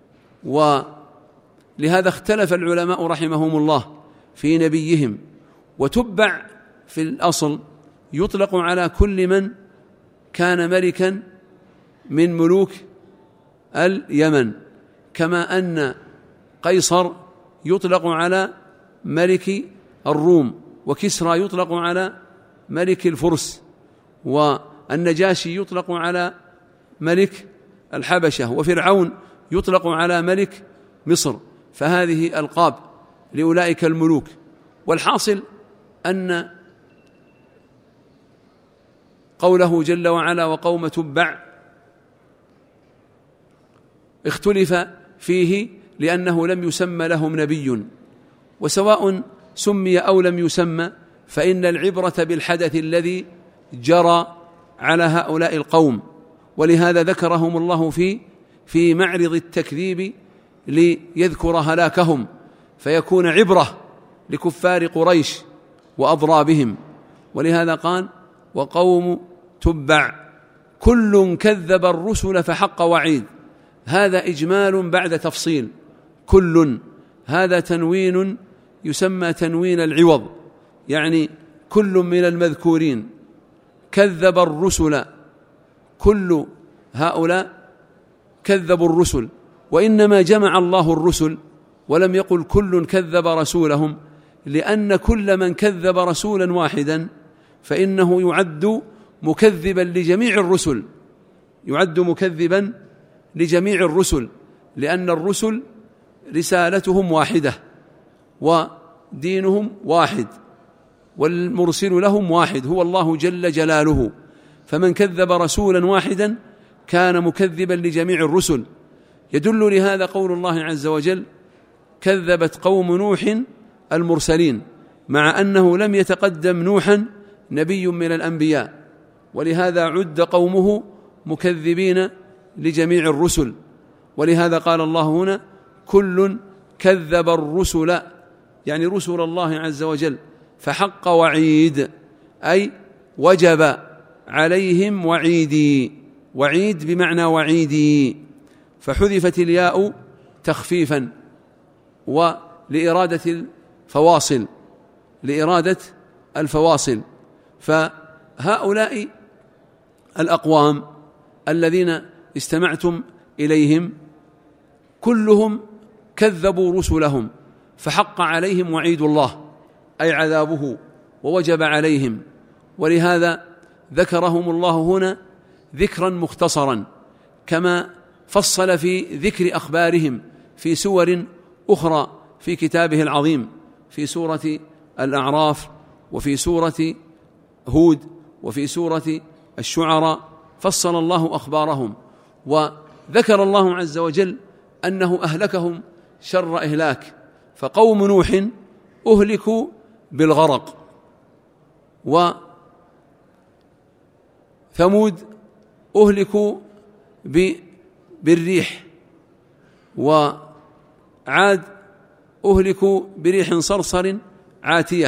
ولهذا اختلف العلماء رحمهم الله في نبيهم. وتبع في الأصل يطلق على كل من كان ملكا من ملوك اليمن، كما أن قيصر يطلق على ملك الروم، وكسرى يطلق على ملك الفرس، والنجاشي يطلق على ملك الحبشة، وفرعون يطلق على ملك مصر. فهذه ألقاب لأولئك الملوك. والحاصل أن قوله جل وعلا وقوم تبع اختلف فيه لأنه لم يسمى لهم نبي، وسواء سمي أو لم يسمى فإن العبرة بالحدث الذي جرى على هؤلاء القوم. ولهذا ذكرهم الله في معرض التكذيب ليذكر هلاكهم، فيكون عبرة لكفار قريش وأضرابهم. ولهذا قال وقوم تبع كل كذب الرسل فحق وعيد. هذا إجمال بعد تفصيل. كل هذا تنوين يسمى تنوين العوض، يعني كل من المذكورين كذب الرسل، كل هؤلاء كذبوا الرسل. وإنما جمع الله الرسل ولم يقل كل كذب رسولهم، لأن كل من كذب رسولا واحدا فإنه يعد مكذبا لجميع الرسل، يعد مكذبا لجميع الرسل، لأن الرسل رسالتهم واحدة ودينهم واحد والمرسل لهم واحد هو الله جل جلاله. فمن كذب رسولا واحدا كان مكذبا لجميع الرسل. يدل لهذا قول الله عز وجل كذبت قوم نوح المرسلين، مع أنه لم يتقدم نوحا نبي من الأنبياء، ولهذا عد قومه مكذبين لجميع الرسل. ولهذا قال الله هنا كل كذب الرسل، يعني رسل الله عز وجل، فحق وعيد أي وجب عليهم وعيدي. وعيد بمعنى وعيدي، فحذفت الياء تخفيفا ولإرادة الفواصل، لإرادة الفواصل. فهؤلاء الأقوام الذين استمعتم إليهم كلهم كذبوا رسلهم فحق عليهم وعيد الله أي عذابه ووجب عليهم. ولهذا ذكرهم الله هنا ذكرا مختصرا، كما فصل في ذكر أخبارهم في سور أخرى في كتابه العظيم، في سورة الأعراف وفي سورة هود وفي سورة الشعراء، فصل الله أخبارهم. وذكر الله عز وجل أنه أهلكهم شر إهلاك، فقوم نوح أهلكوا بالغرق، وثمود أهلكوا بالريح، وعاد أهلكوا بريح صرصر عاتية،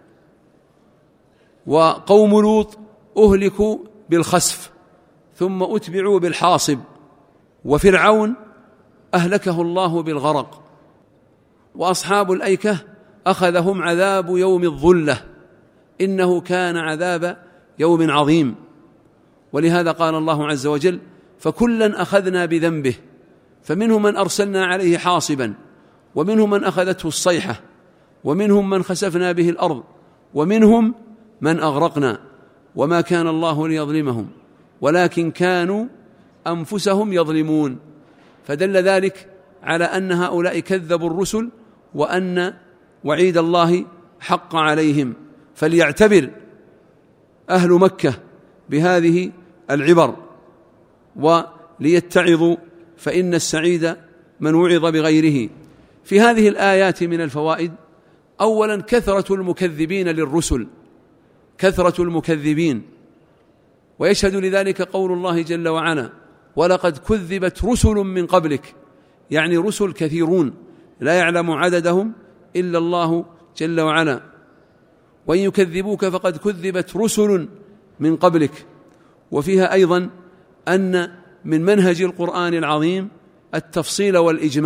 وقوم لوط أهلكوا بالخسف ثم أتبعوا بالحاصب، وفرعون أهلكه الله بالغرق، وأصحاب الأيكة أخذهم عذاب يوم الظلة إنه كان عذاب يوم عظيم. ولهذا قال الله عز وجل فكلا أخذنا بذنبه، فمنهم من أرسلنا عليه حاصبا، ومنهم من أخذته الصيحة، ومنهم من خسفنا به الأرض، ومنهم من أغرقنا، وما كان الله ليظلمهم ولكن كانوا أنفسهم يظلمون. فدل ذلك على أن هؤلاء كذبوا الرسل وأن وعيد الله حق عليهم. فليعتبر أهل مكة بهذه العبر وليتعظوا، فإن السعيد من وعظ بغيره. في هذه الآيات من الفوائد: أولا كثرة المكذبين للرسل، كثرة المكذبين. ويشهد لذلك قول الله جل وعلا: ولقد كذبت رسل من قبلك، يعني رسل كثيرون لا يعلم عددهم إلا الله جل وعلا. وإن يكذبوك فقد كذبت رسل من قبلك. وفيها أيضا أن من منهج القرآن العظيم التفصيل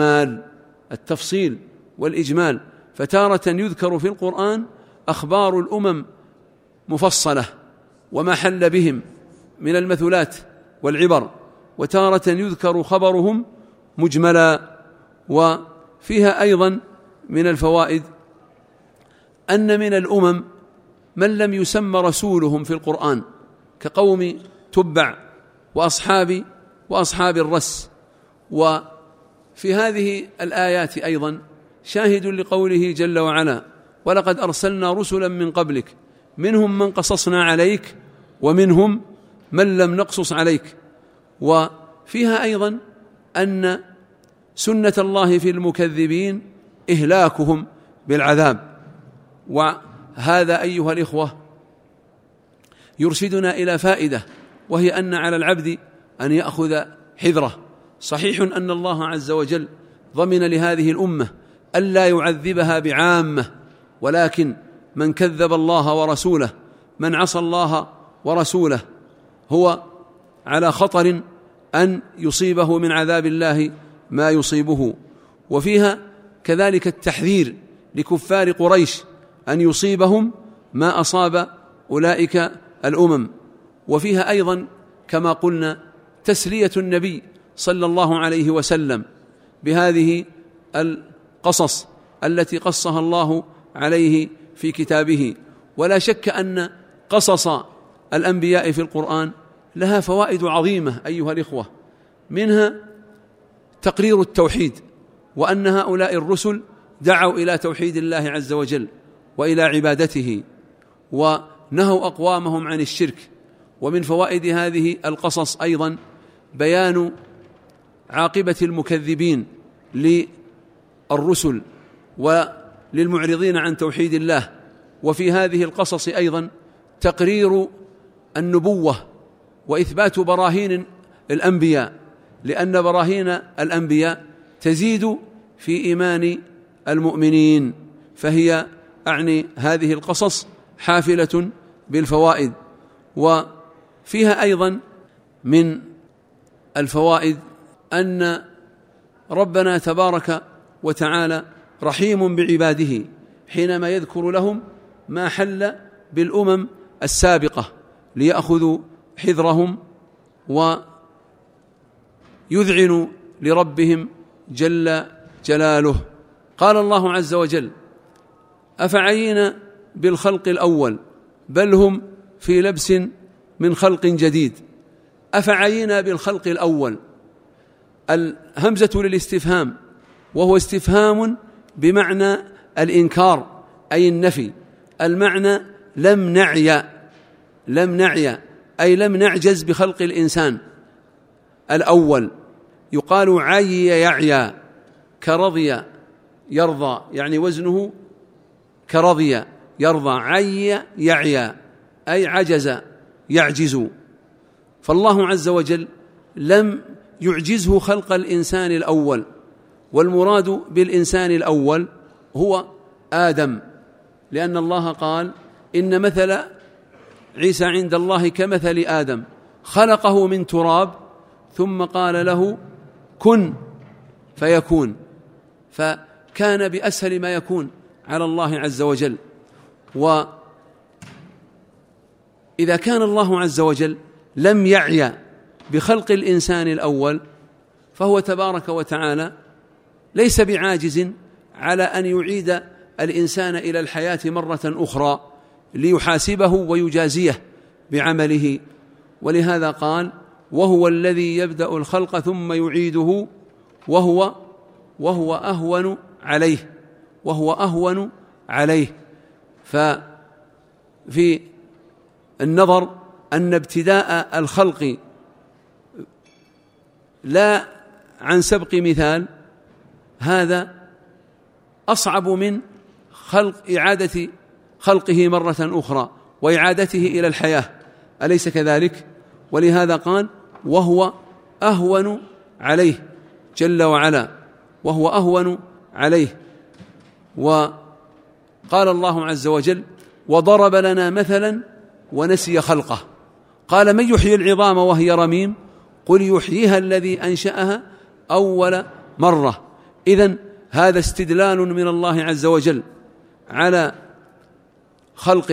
والإجمال، فتارة يذكر في القرآن أخبار الأمم مفصلة وما حل بهم من المثلات والعبر، وتارة يذكر خبرهم مجملا. وفيها أيضا من الفوائد أن من الأمم من لم يسمى رسولهم في القرآن، كقوم تبع وأصحاب الرس. وفي هذه الآيات أيضا شاهد لقوله جل وعلا: ولقد أرسلنا رسلا من قبلك منهم من قصصنا عليك ومنهم من لم نقصص عليك. وفيها أيضا أن سنة الله في المكذبين إهلاكهم بالعذاب. وهذا أيها الإخوة يرشدنا إلى فائدة، وهي أن على العبد أن يأخذ حذره. صحيح أن الله عز وجل ضمن لهذه الأمة ألا يعذبها بعامة، ولكن من كذب الله ورسوله، من عصى الله ورسوله، هو على خطر أن يصيبه من عذاب الله ما يصيبه. وفيها كذلك التحذير لكفار قريش أن يصيبهم ما أصاب أولئك الأمم. وفيها أيضا كما قلنا تسلية النبي صلى الله عليه وسلم بهذه القصص التي قصها الله عليه في كتابه. ولا شك أن قصص الأنبياء في القرآن لها فوائد عظيمة أيها الإخوة، منها تقرير التوحيد، وأن هؤلاء الرسل دعوا إلى توحيد الله عز وجل وإلى عبادته ونهوا أقوامهم عن الشرك. ومن فوائد هذه القصص أيضا بيان عاقبة المكذبين للرسل وللمعرضين عن توحيد الله. وفي هذه القصص أيضا تقرير النبوة وإثبات براهين الأنبياء، لأن براهين الأنبياء تزيد في إيمان المؤمنين، فهي أعني هذه القصص حافلة بالفوائد. وفيها أيضا من الفوائد أن ربنا تبارك وتعالى رحيم بعباده حينما يذكر لهم ما حل بالأمم السابقة ليأخذوا حذرهم ويذعنوا لربهم جل جلاله. قال الله عز وجل: أفعينا بالخلق الأول بل هم في لبس من خلق جديد. أفعينا بالخلق الأول، الهمزة للاستفهام، وهو استفهام بمعنى الإنكار أي النفي. المعنى لم نعي أي لم نعجز بخلق الإنسان الأول. يقال عي يعيا، كرضي يرضى، يعني وزنه كرضي يرضى. عي يعيا أي عجز يعجز. فالله عز وجل لم يعجزه خلق الإنسان الأول، والمراد بالإنسان الأول هو آدم، لأن الله قال: إن مثل عيسى عند الله كمثل آدم خلقه من تراب ثم قال له كن فيكون. فكان بأسهل ما يكون على الله عز وجل. وإذا كان الله عز وجل لم يعي بخلق الإنسان الأول، فهو تبارك وتعالى ليس بعاجز على أن يعيد الإنسان إلى الحياة مرة أخرى ليحاسبه ويجازيه بعمله. ولهذا قال: وهو الذي يبدأ الخلق ثم يعيده وهو أهون عليه. ففي النظر أن ابتداء الخلق لا عن سبق مثال هذا أصعب من إعادة خلقه مرة أخرى، وإعادته إلى الحياة، أليس كذلك؟ ولهذا قال وهو أهون عليه جل وعلا، وهو أهون عليه. وقال الله عز وجل وضرب لنا مثلا ونسي خلقه، قال من يحيي العظام وهي رميم قل يحييها الذي أنشأها أول مرة. إذن هذا استدلال من الله عز وجل على خلقه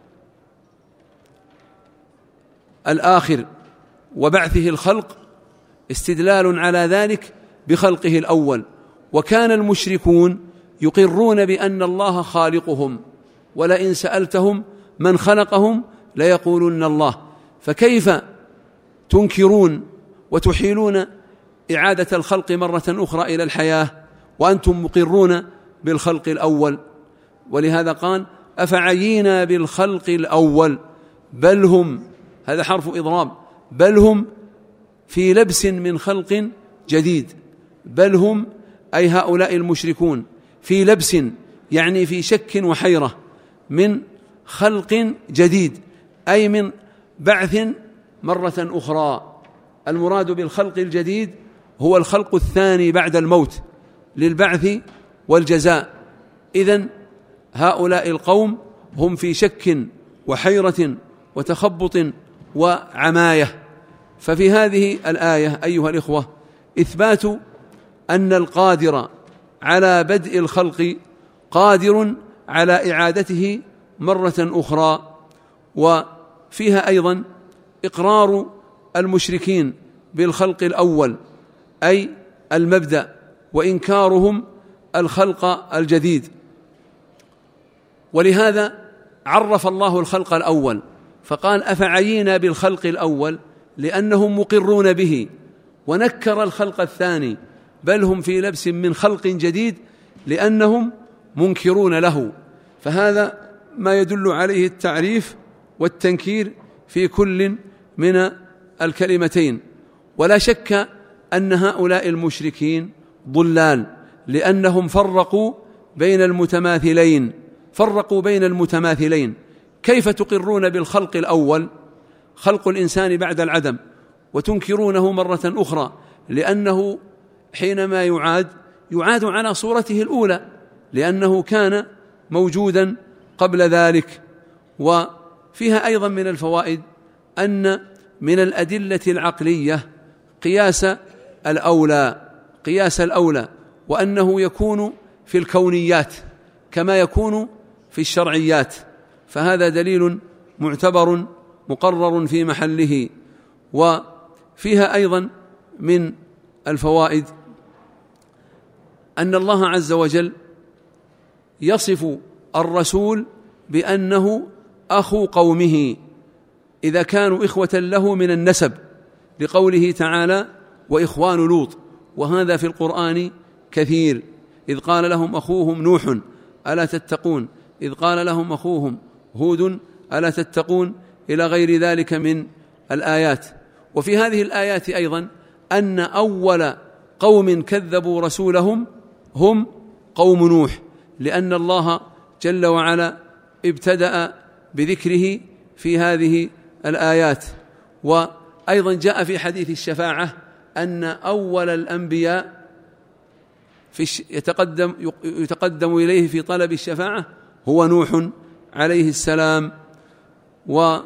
الآخر وبعثه الخلق، استدلال على ذلك بخلقه الأول. وكان المشركون يقرون بأن الله خالقهم، ولئن سألتهم من خلقهم ليقولن الله، فكيف تنكرون وتحيلون إعادة الخلق مرة أخرى إلى الحياة وأنتم مقرون بالخلق الأول؟ ولهذا قال أفعينا بالخلق الأول بل هم، هذا حرف إضراب، بل هم في لبس من خلق جديد. بل هم أي هؤلاء المشركون في لبس، يعني في شك وحيرة من خلق جديد، أي من بعث مرة أخرى. المراد بالخلق الجديد هو الخلق الثاني بعد الموت للبعث والجزاء. إذن هؤلاء القوم هم في شك وحيرة وتخبط وعماية. ففي هذه الآية أيها الإخوة إثبات أن القادر على بدء الخلق قادر على إعادته مرة أخرى، وفيها أيضا إقرار المشركين بالخلق الأول أي المبدأ، وإنكارهم الخلق الجديد. ولهذا عرف الله الخلق الأول فقال أفعينا بالخلق الأول لأنهم مقرون به، ونكر الخلق الثاني بل هم في لبس من خلق جديد لأنهم منكرون له. فهذا ما يدل عليه التعريف والتنكير في كل من الكلمتين. ولا شك أن هؤلاء المشركين ضلال، لأنهم فرقوا بين المتماثلين. كيف تقرون بالخلق الأول خلق الإنسان بعد العدم وتنكرونه مرة أخرى؟ لأنه حينما يعاد على صورته الأولى، لأنه كان موجودا قبل ذلك. وفيها أيضا من الفوائد أن من الأدلة العقلية قياس الأولى، وأنه يكون في الكونيات كما يكون في الشرعيات، فهذا دليل معتبر مقرر في محله. وفيها أيضا من الفوائد أن الله عز وجل يصف الرسول بأنه أخو قومه إذا كانوا إخوة له من النسب، لقوله تعالى وإخوان لوط، وهذا في القرآن كثير. إذ قال لهم أخوهم نوح ألا تتقون، إذ قال لهم أخوهم هود ألا تتقون، إلى غير ذلك من الآيات. وفي هذه الآيات أيضا أن أول قوم كذبوا رسولهم هم قوم نوح، لأن الله جل وعلا ابتدأ بذكره في هذه الآيات. وأيضا جاء في حديث الشفاعة أن أول الأنبياء يتقدم إليه في طلب الشفاعة هو نوح عليه السلام. وفيها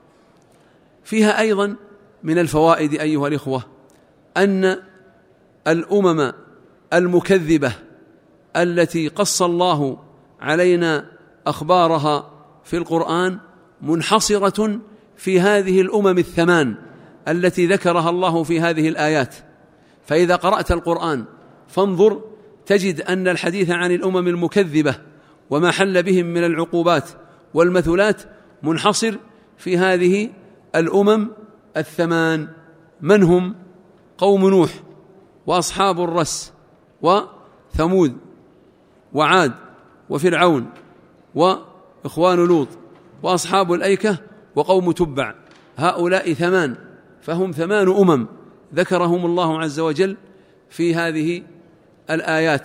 أيضا من الفوائد أيها الإخوة أن الأمم المكذبة التي قص الله علينا أخبارها في القرآن منحصرة في هذه الأمم الثمان التي ذكرها الله في هذه الآيات. فإذا قرأت القرآن فانظر تجد أن الحديث عن الأمم المكذبة وما حل بهم من العقوبات والمثلات منحصر في هذه الأمم الثمان. من هم؟ قوم نوح وأصحاب الرس وثمود وعاد وفرعون وإخوان لوط وأصحاب الأيكة وقوم تبع. هؤلاء ثمان، فهم 8 أمم ذكرهم الله عز وجل في هذه الآيات.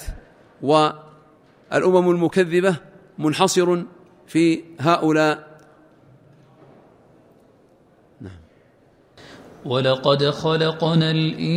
والأمم المكذبة منحصر في هؤلاء. ولقد خلقنا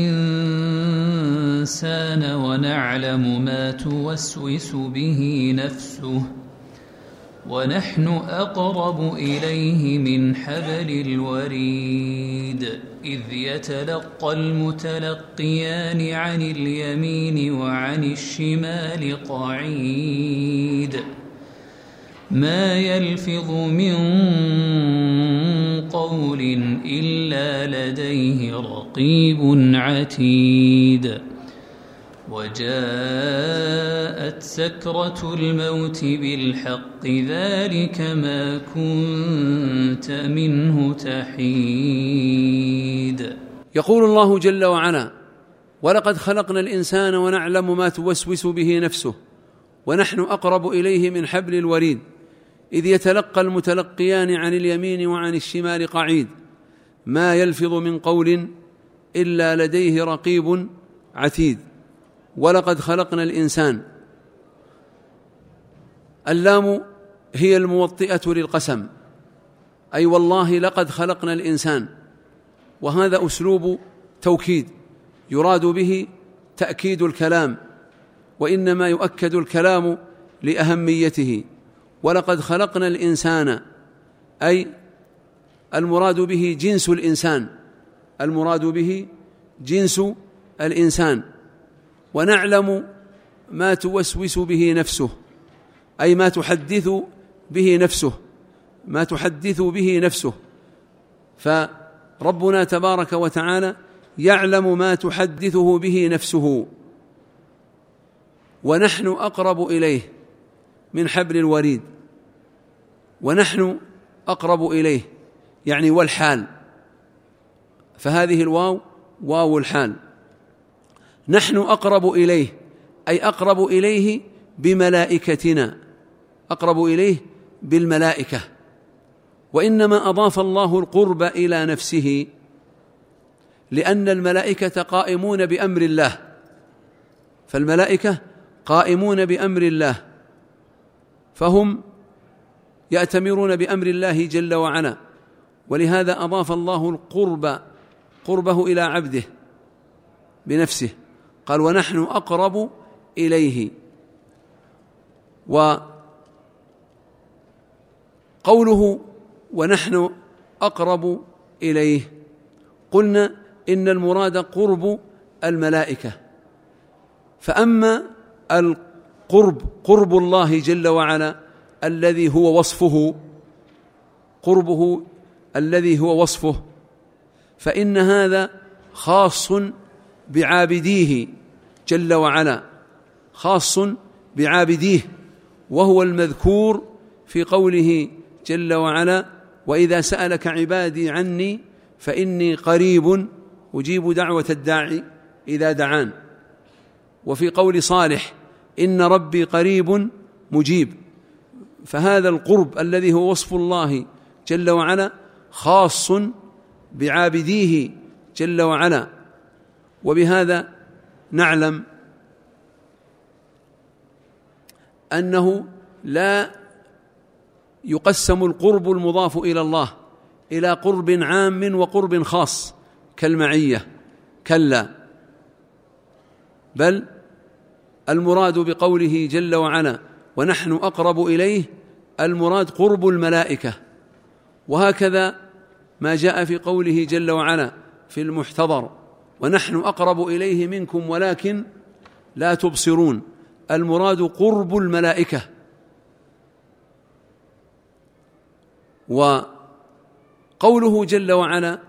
الإنسان ونعلم ما توسوس به نفسه ونحن أقرب إليه من حبل الوريد إذ يتلقى المتلقيان عن اليمين وعن الشمال قعيد ما يلفظ من قول إلا لديه رقيب عتيد وجاءت سكرة الموت بالحق ذلك ما كنت منه تحيد. يقول الله جل وعلا: ولقد خلقنا الإنسان ونعلم ما توسوس به نفسه ونحن أقرب إليه من حبل الوريد إذ يتلقى المتلقيان عن اليمين وعن الشمال قعيد ما يلفظ من قول إلا لديه رقيب عتيد. ولقد خلقنا الإنسان، اللام هي الموطئة للقسم، أي والله لقد خلقنا الإنسان، وهذا أسلوب توكيد يراد به تأكيد الكلام، وإنما يؤكد الكلام لأهميته. ولقد خلقنا الإنسان أي المراد به جنس الإنسان، المراد به جنس الإنسان. ونعلم ما توسوس به نفسه أي ما تحدث به نفسه، ما تحدث به نفسه، فربنا تبارك وتعالى يعلم ما تحدثه به نفسه. ونحن أقرب إليه من حبل الوريد، ونحن أقرب إليه يعني والحال، فهذه الواو واو الحال. نحن أقرب إليه أي أقرب إليه بملائكتنا، أقرب إليه بالملائكة. وإنما أضاف الله القرب إلى نفسه لأن الملائكة قائمون بأمر الله، فالملائكة قائمون بأمر الله، فهم يأتمرون بأمر الله جل وعلا، ولهذا أضاف الله القرب قربه إلى عبده بنفسه، قال: ونحن أقرب إليه. وقوله ونحن أقرب إليه قلنا إن المراد قرب الملائكة، فأما القرب قرب الله جل وعلا الذي هو وصفه، قربه الذي هو وصفه، فإن هذا خاص بعابديه جل وعلا، خاص بعابديه، وهو المذكور في قوله جل وعلا: وإذا سألك عبادي عني فإني قريب أجيب دعوة الداعي إذا دعان. وفي قول صالح: إن ربي قريب مجيب. فهذا القرب الذي هو وصف الله جل وعلا خاص بعابديه جل وعلا. وبهذا نعلم أنه لا يقسم القرب المضاف إلى الله إلى قرب عام وقرب خاص كالمعية، كلا، بل المراد بقوله جل وعلا ونحن أقرب إليه المراد قرب الملائكة. وهكذا ما جاء في قوله جل وعلا في المحتضر: ونحن أقرب إليه منكم ولكن لا تبصرون، المراد قرب الملائكة. وقوله جل وعلا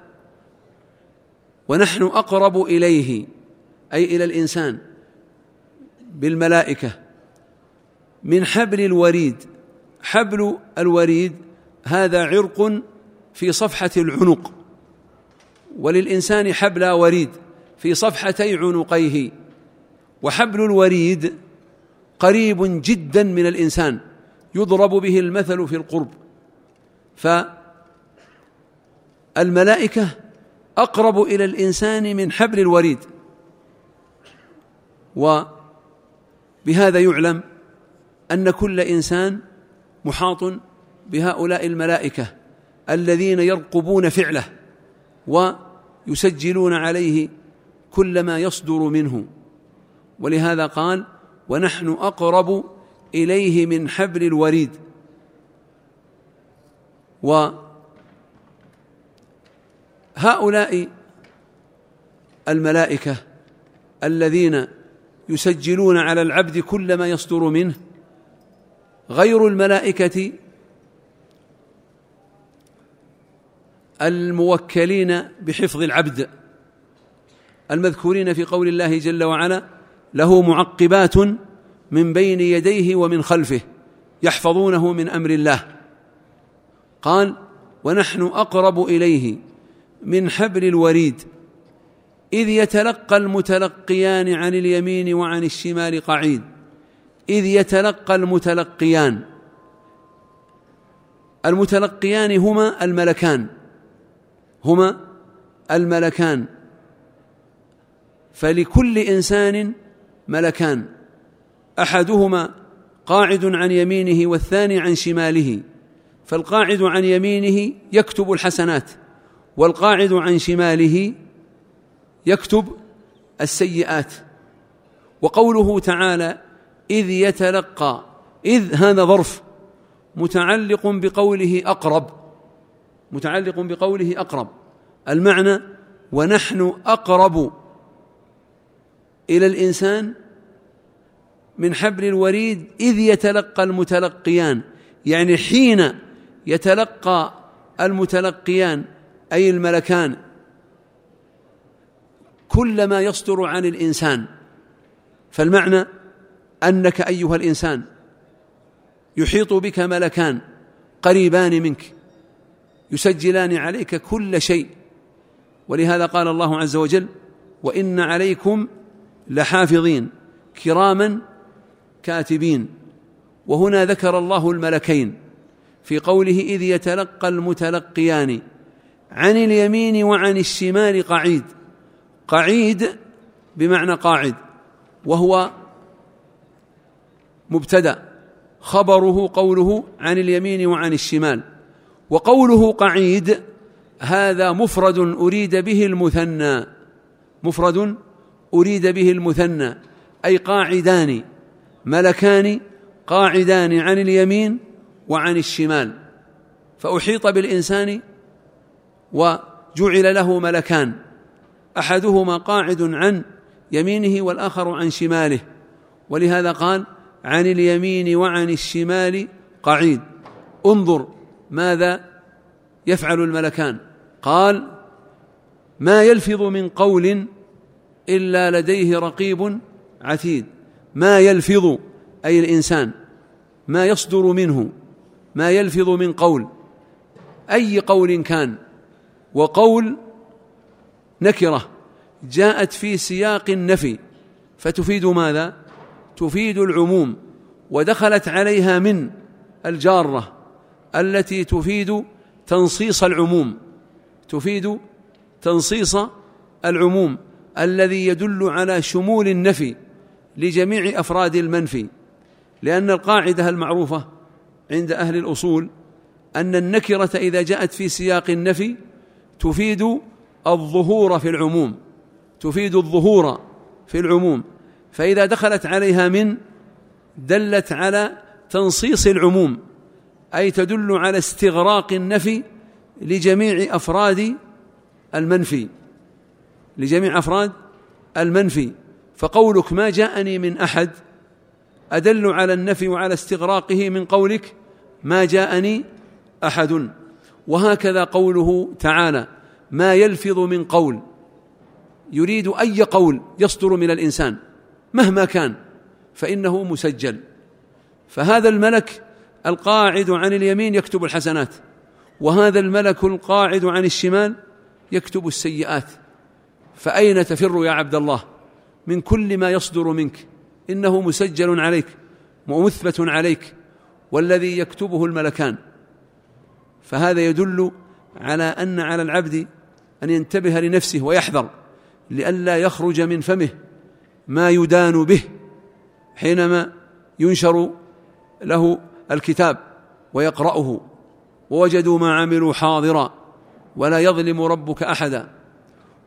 ونحن أقرب إليه أي إلى الإنسان بالملائكة من حبل الوريد. حبل الوريد هذا عرق في صفحة العنق، وللإنسان حبل وريد في صفحتي عنقيه، وحبل الوريد قريب جدا من الإنسان يضرب به المثل في القرب. فالملائكة أقرب إلى الإنسان من حبل الوريد. وبهذا يعلم أن كل إنسان محاط بهؤلاء الملائكة الذين يرقبون فعله يسجلون عليه كل ما يصدر منه. ولهذا قال: ونحن أقرب إليه من حبل الوريد. وهؤلاء الملائكة الذين يسجلون على العبد كل ما يصدر منه غير الملائكة الموكلين بحفظ العبد المذكورين في قول الله جل وعلا: له معقبات من بين يديه ومن خلفه يحفظونه من أمر الله. قال: ونحن أقرب إليه من حبل الوريد إذ يتلقى المتلقيان عن اليمين وعن الشمال قعيد. إذ يتلقى المتلقيان هما الملكان، فلكل إنسان ملكان، أحدهما قاعد عن يمينه والثاني عن شماله، فالقاعد عن يمينه يكتب الحسنات والقاعد عن شماله يكتب السيئات. وقوله تعالى: إذ يتلقى، إذ هذا ظرف متعلق بقوله أقرب، المعنى: ونحن أقرب إلى الإنسان من حبل الوريد إذ يتلقى المتلقيان، يعني حين يتلقى المتلقيان أي الملكان كل ما يصدر عن الإنسان. فالمعنى أنك أيها الإنسان يحيط بك ملكان قريبان منك يسجلان عليك كل شيء. ولهذا قال الله عز وجل: وإن عليكم لحافظين كراما كاتبين. وهنا ذكر الله الملكين في قوله: إذ يتلقى المتلقيان عن اليمين وعن الشمال قعيد. قعيد بمعنى قاعد، وهو مبتدأ، خبره قوله عن اليمين وعن الشمال. وقوله قعيد هذا مفرد أريد به المثنى، أي قاعدان، ملكان قاعدان عن اليمين وعن الشمال. فأحيط بالإنسان وجعل له ملكان، أحدهما قاعد عن يمينه والآخر عن شماله. ولهذا قال: عن اليمين وعن الشمال قعيد. انظر ماذا يفعل الملكان. قال: ما يلفظ من قول إلا لديه رقيب عتيد. ما يلفظ أي الإنسان، ما يصدر منه، ما يلفظ من قول، أي قول كان. وقول نكرة جاءت في سياق النفي فتفيد ماذا؟ تفيد العموم، ودخلت عليها من الجارة التي تفيد تنصيص العموم الذي يدل على شمول النفي لجميع أفراد المنفي. لأن القاعدة المعروفة عند أهل الأصول أن النكرة إذا جاءت في سياق النفي تفيد الظهور في العموم، فإذا دخلت عليها من دلت على تنصيص العموم، أي تدل على استغراق النفي لجميع أفراد المنفي. فقولك ما جاءني من أحد أدل على النفي وعلى استغراقه من قولك ما جاءني أحد. وهكذا قوله تعالى: ما يلفظ من قول، يريد أي قول يصدر من الإنسان مهما كان فإنه مسجل. فهذا الملك القاعد عن اليمين يكتب الحسنات، وهذا الملك القاعد عن الشمال يكتب السيئات. فأين تفر يا عبد الله من كل ما يصدر منك؟ إنه مسجل عليك ومثبت عليك، والذي يكتبه الملكان. فهذا يدل على أن على العبد أن ينتبه لنفسه ويحذر لئلا يخرج من فمه ما يدان به حينما ينشر له الكتاب ويقرأه: ووجدوا ما عملوا حاضرا ولا يظلم ربك أحدا.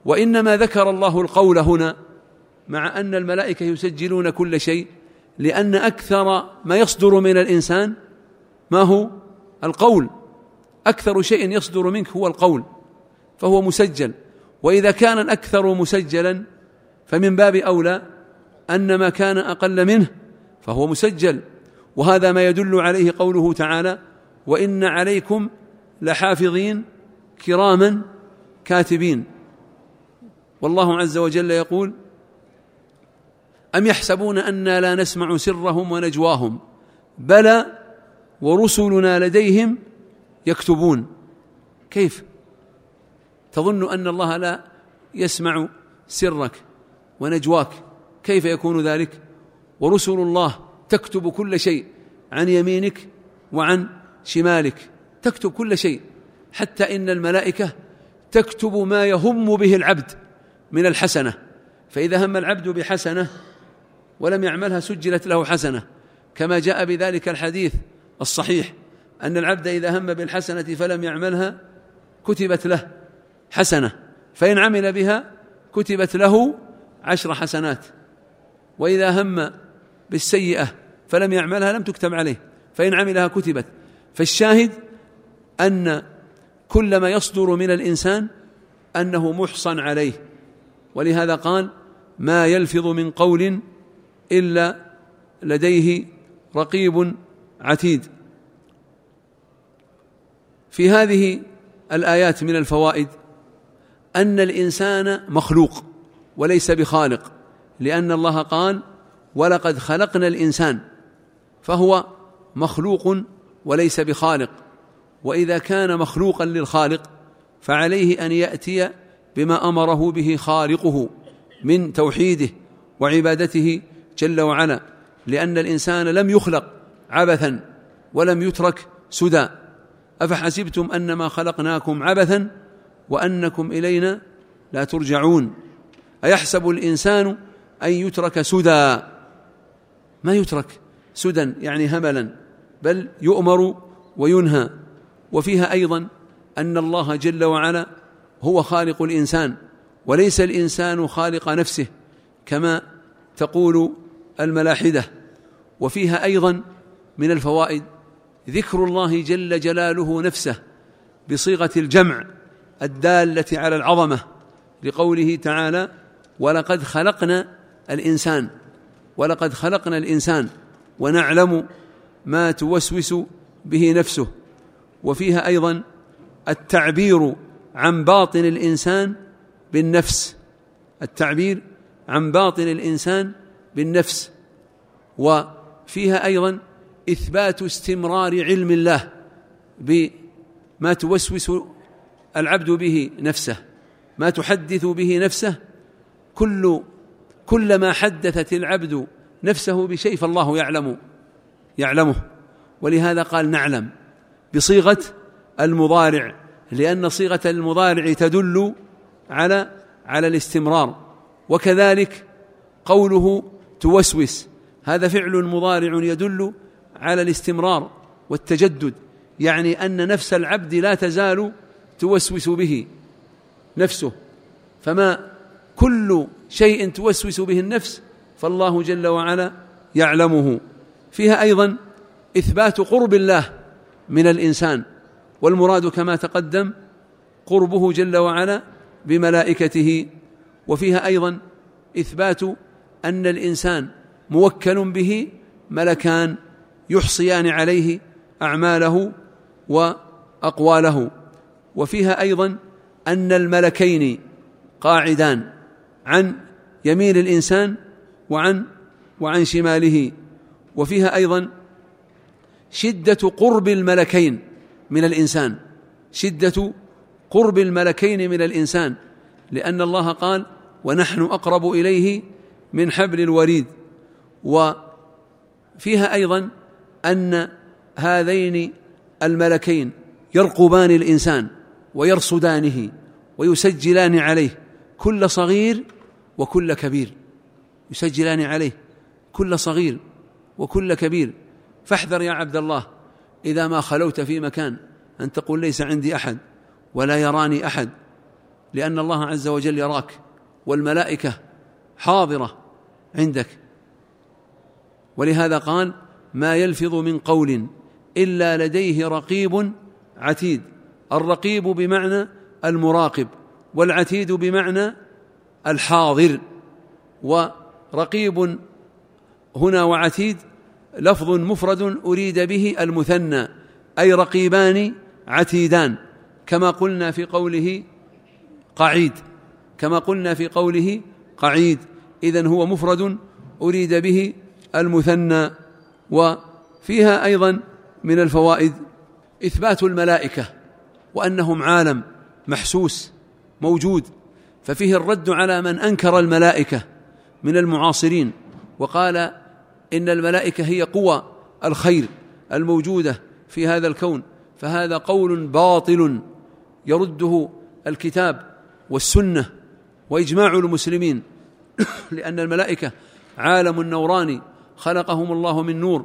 وإنما ذكر الله القول هنا مع أن الملائكة يسجلون كل شيء، لأن أكثر ما يصدر من الإنسان ما هو القول، أكثر شيء يصدر منك هو القول، فهو مسجل. وإذا كان الأكثر مسجلا فمن باب أولى أن ما كان أقل منه فهو مسجل. وهذا ما يدل عليه قوله تعالى: وإن عليكم لحافظين كراما كاتبين. والله عز وجل يقول: أم يحسبون أنا لا نسمع سرهم ونجواهم بلى ورسلنا لديهم يكتبون. كيف تظن أن الله لا يسمع سرك ونجواك؟ كيف يكون ذلك؟ ورسل الله تكتب كل شيء عن يمينك وعن شمالك، تكتب كل شيء، حتى إن الملائكة تكتب ما يهم به العبد من الحسنة، فإذا هم العبد بحسنة ولم يعملها سجلت له حسنة، كما جاء بذلك الحديث الصحيح أن العبد إذا هم بالحسنة فلم يعملها كتبت له حسنة، فإن عمل بها كتبت له 10 حسنات، وإذا هم بالسيئة فلم يعملها لم تكتب عليه، فإن عملها كتبت. فالشاهد أن كل ما يصدر من الإنسان أنه محصن عليه، ولهذا قال: ما يلفظ من قول إلا لديه رقيب عتيد. في هذه الآيات من الفوائد أن الإنسان مخلوق وليس بخالق، لأن الله قال: ولقد خلقنا الإنسان، فهو مخلوق وليس بخالق. وإذا كان مخلوقا للخالق فعليه أن يأتي بما أمره به خالقه من توحيده وعبادته جل وعلا، لأن الإنسان لم يخلق عبثا ولم يترك سدى. أفحسبتم أنما خلقناكم عبثا وأنكم إلينا لا ترجعون. أيحسب الإنسان أن يترك سدى؟ ما يترك سدى يعني هملا، بل يؤمر وينهى. وفيها أيضا أن الله جل وعلا هو خالق الإنسان وليس الإنسان خالق نفسه كما تقول الملاحدة. وفيها أيضا من الفوائد ذكر الله جل جلاله نفسه بصيغة الجمع الدالة على العظمة، لقوله تعالى: ولقد خلقنا الإنسان، ولقد خلقنا الإنسان ونعلم ما توسوس به نفسه. وفيها أيضا التعبير عن باطن الإنسان بالنفس، التعبير عن باطن الإنسان بالنفس. وفيها أيضا إثبات استمرار علم الله بما توسوس العبد به نفسه، ما تحدث به نفسه. كل ما حدثت العبد نفسه بشيء فالله يعلمه. ولهذا قال نعلم بصيغة المضارع، لأن صيغة المضارع تدل على الاستمرار. وكذلك قوله توسوس، هذا فعل مضارع يدل على الاستمرار والتجدد، يعني أن نفس العبد لا تزال توسوس به نفسه، فما كل شيء توسوس به النفس فالله جل وعلا يعلمه. فيها أيضا إثبات قرب الله من الإنسان، والمراد كما تقدم قربه جل وعلا بملائكته. وفيها أيضا إثبات أن الإنسان موكل به ملكان يحصيان عليه أعماله وأقواله. وفيها أيضا أن الملكين قاعدان عن يمين الإنسان وعن شماله. وفيها أيضا شدة قرب الملكين من الإنسان، شدة قرب الملكين من الإنسان، لأن الله قال: ونحن أقرب إليه من حبل الوريد. وفيها أيضا أن هذين الملكين يرقبان الإنسان ويرصدانه ويسجلان عليه كل صغير وكل كبير، يسجلان عليه كل صغير وكل كبير. فاحذر يا عبد الله إذا ما خلوت في مكان أن تقول ليس عندي أحد ولا يراني أحد، لأن الله عز وجل يراك والملائكة حاضرة عندك. ولهذا قال: ما يلفظ من قول إلا لديه رقيب عتيد. الرقيب بمعنى المراقب، والعتيد بمعنى الحاضر. ورقيب هنا وعتيد لفظ مفرد أريد به المثنى، أي رقيبان عتيدان، كما قلنا في قوله قعيد، إذن هو مفرد أريد به المثنى. وفيها أيضا من الفوائد إثبات الملائكة وأنهم عالم محسوس موجود، ففيه الرد على من أنكر الملائكة من المعاصرين وقال إن الملائكة هي قوى الخير الموجودة في هذا الكون، فهذا قول باطل يرده الكتاب والسنة وإجماع المسلمين، لأن الملائكة عالم نوراني خلقهم الله من نور،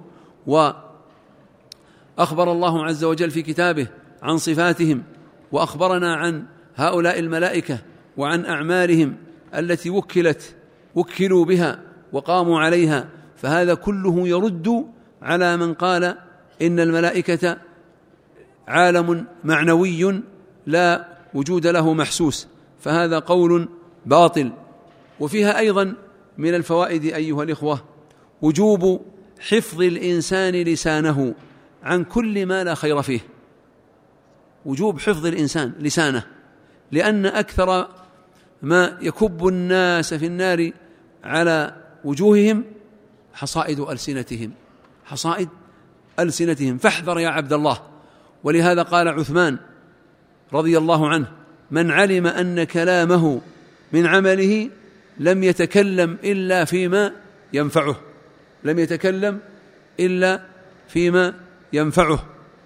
وأخبر الله عز وجل في كتابه عن صفاتهم، وأخبرنا عن هؤلاء الملائكة وعن أعمالهم التي وكلوا بها وقاموا عليها، فهذا كله يرد على من قال إن الملائكة عالم معنوي لا وجود له محسوس، فهذا قول باطل. وفيها أيضا من الفوائد أيها الإخوة وجوب حفظ الإنسان لسانه عن كل ما لا خير فيه، وجوب حفظ الإنسان لسانه، لأن أكثر ما يكب الناس في النار على وجوههم حصائد ألسنتهم، فاحذر يا عبد الله. ولهذا قال عثمان رضي الله عنه: من علم أن كلامه من عمله لم يتكلم إلا فيما ينفعه،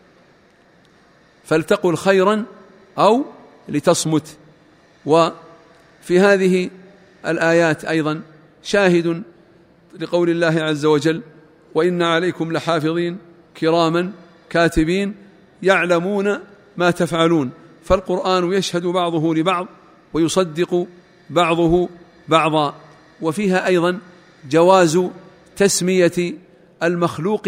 فلتقل خيرا أو لتصمت. وفي هذه الآيات أيضا شاهد لقول الله عز وجل: وإن عليكم لحافظين كراما كاتبين يعلمون ما تفعلون. فالقرآن يشهد بعضه لبعض ويصدق بعضه بعضا. وفيها أيضا جواز تسمية المخلوق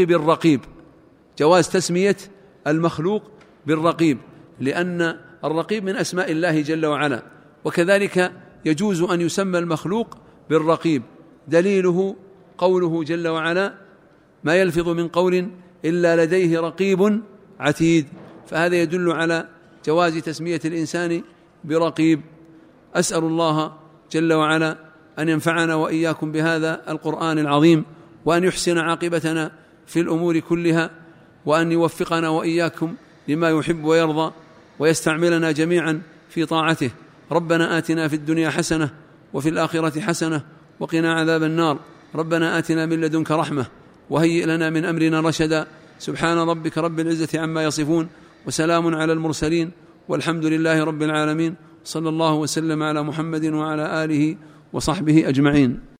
بالرقيب، لأن الرقيب من أسماء الله جل وعلا، وكذلك يجوز أن يسمى المخلوق بالرقيب. دليله قوله جل وعلا: ما يلفظ من قول إلا لديه رقيب عتيد، فهذا يدل على جواز تسمية الإنسان برقيب. أسأل الله جل وعلا أن ينفعنا وإياكم بهذا القرآن العظيم، وأن يحسن عاقبتنا في الأمور كلها، وأن يوفقنا وإياكم لما يحب ويرضى، ويستعملنا جميعا في طاعته. ربنا آتنا في الدنيا حسنة وفي الآخرة حسنة وقنا عذاب النار. ربنا آتنا من لدنك رحمة وهيئ لنا من أمرنا رشدا. سبحان ربك رب العزة عما يصفون، وسلام على المرسلين، والحمد لله رب العالمين. صلى الله وسلم على محمد وعلى آله وصحبه أجمعين.